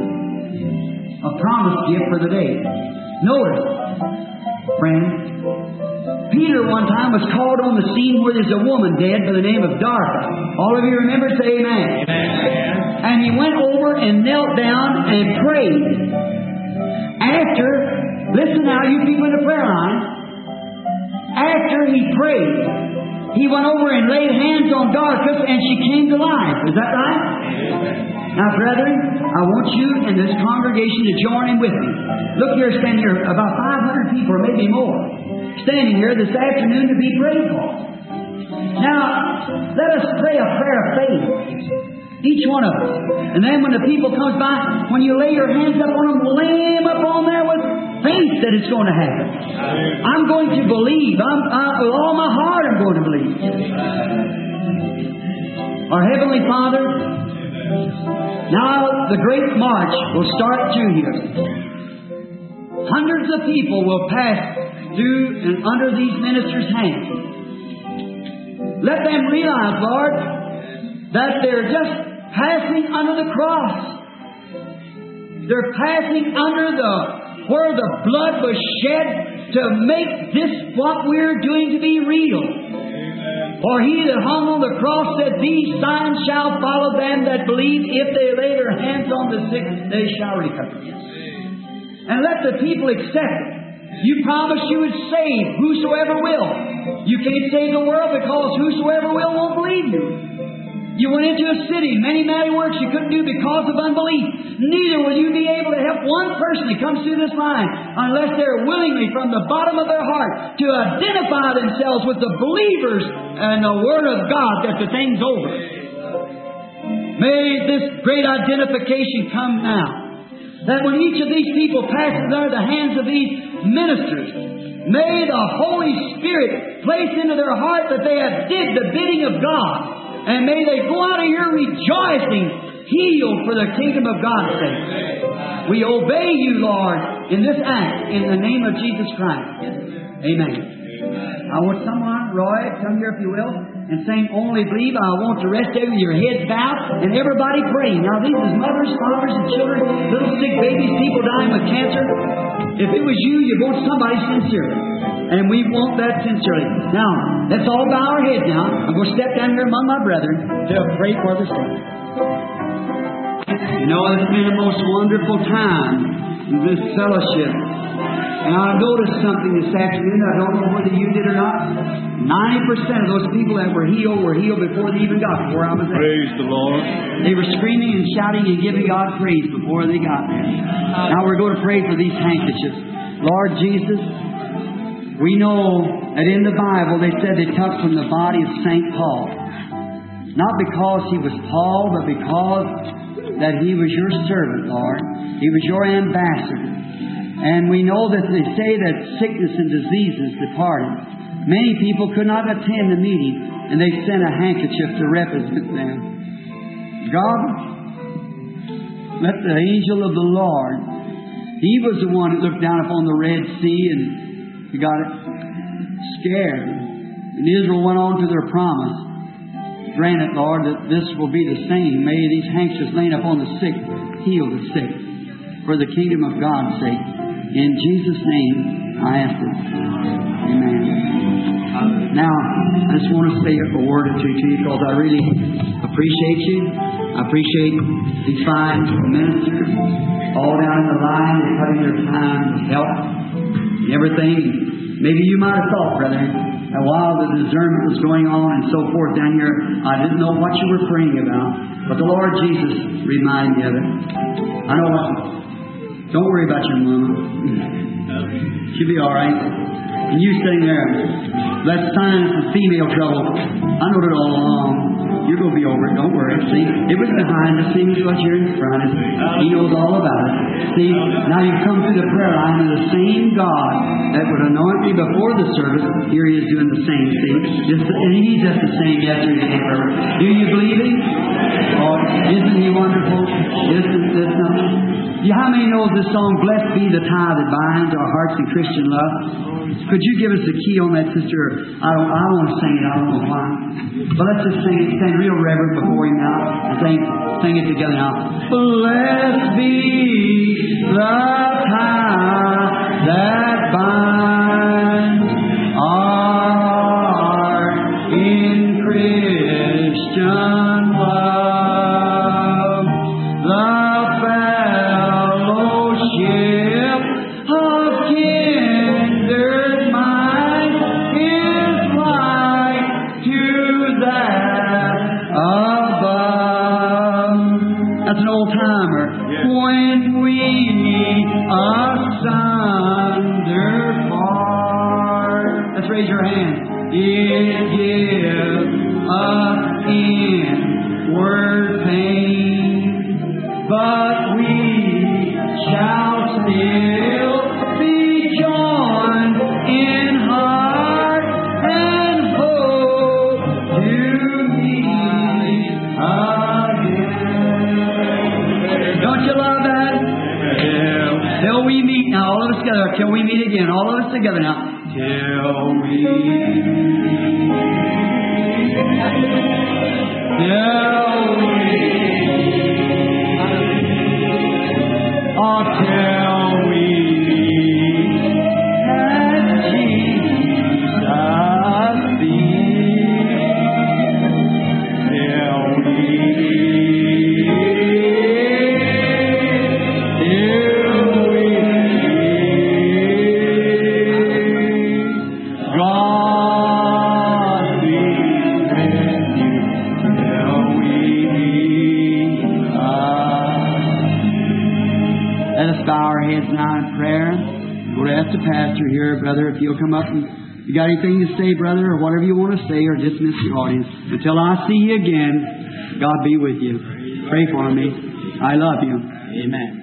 A promised gift for the day. Notice, friends, Peter one time was called on the scene where there's a woman dead by the name of Dorcas. All of you remember? Say amen. Amen. And he went over and knelt down and prayed. After, listen now, you people in the prayer line. After he prayed, he went over and laid hands on Dorcas and she came to life. Is that right? Amen. Now, brethren, I want you in this congregation to join in with me. Look here, standing here, about 500 people or maybe more, standing here this afternoon to be prayed for. Now, let us pray a prayer of faith, each one of us. And then when the people comes by, when you lay your hands up on them, lay them up on there with faith that it's going to happen. I'm going to believe. With all my heart I'm going to believe. Our Heavenly Father, now the great march will start through here. Hundreds of people will pass through and under these ministers' hands. Let them realize, Lord, that they're just passing under the cross. They're passing under where the blood was shed to make this what we're doing to be real. For He that hung on the cross said, "These signs shall follow them that believe. If they lay their hands on the sick, they shall recover." And let the people accept it. You promised you would save whosoever will. You can't save the world because whosoever will won't believe you. You went into a city, many mighty works you couldn't do because of unbelief. Neither will you be able to help one person that comes through this line unless they're willingly from the bottom of their heart to identify themselves with the believers and the Word of God that the thing's over. May this great identification come now. That when each of these people passes under the hands of these ministers, may the Holy Spirit place into their heart that they have did the bidding of God. And may they go out of here rejoicing, healed for the kingdom of God's sake. We obey you, Lord, in this act, in the name of Jesus Christ. Amen. I want someone, Roy, come here if you will, and sing "Only Believe." I want the rest of you, your heads bowed, and everybody praying. Now, these is mothers, fathers, and children, little sick babies, people dying with cancer. If it was you, you'd want somebody sincerely. And we want that sincerely. Now, let's all bow our heads now. I'm going to step down here among my brethren to pray for the sick. You know, it's been a most wonderful time in this fellowship. And I noticed something this afternoon. I don't know whether you did or not. 90% of those people that were healed before they even got to where I was at. Praise the Lord. They were screaming and shouting and giving God praise before they got there. Now we're going to pray for these handkerchiefs. Lord Jesus, we know that in the Bible they said they took from the body of St. Paul. Not because he was Paul, but because that he was your servant, Lord. He was your ambassador. And we know that they say that sickness and diseases departed. Many people could not attend the meeting, and they sent a handkerchief to represent them. God, let the angel of the Lord, He was the one that looked down upon the Red Sea and He got it scared. And Israel went on to their promise. Grant it, Lord, that this will be the same. May these handkerchiefs laying upon the sick heal the sick for the kingdom of God's sake. In Jesus' name, I ask it. Amen. Now, I just want to say a word or two to you because I really appreciate you. I appreciate these fine ministers all down the line. They're putting their time to help and everything. Maybe you might have thought, brother, that while the discernment was going on and so forth down here, I didn't know what you were praying about. But the Lord Jesus reminded me of it. I know what. Don't worry about your mama. She'll be all right. And you sitting there, that's signs of female trouble. I know it all along. You're going to be over it. Don't worry. See, it was behind the scenes, but you're in front. He knows all about it. See, now you come through the prayer line, and the same God that would anoint me before the service, here He is doing the same. See, and He's just the same yesterday and forever. Do you believe Him? Oh, isn't He wonderful? Isn't this something? How many knows this song, "Blessed Be the Tie That Binds Our Hearts in Christian Love"? Could you give us the key on that, sister? I don't want to sing it. I don't know why. But let's just sing it. Stand real reverent before Him now and sing it together now. Blessed be the tie that binds our raise your hand. It gives us inward pain, but we shall still be joined in heart and hope to meet again. Don't you love that? Till we meet now, all of us together. Till we meet again, all of us together now. Till we pastor here, brother, if you'll come up and you got anything to say, brother, or whatever you want to say, or dismiss the audience. Until I see you again, God be with you. Pray for me. I love you. Amen.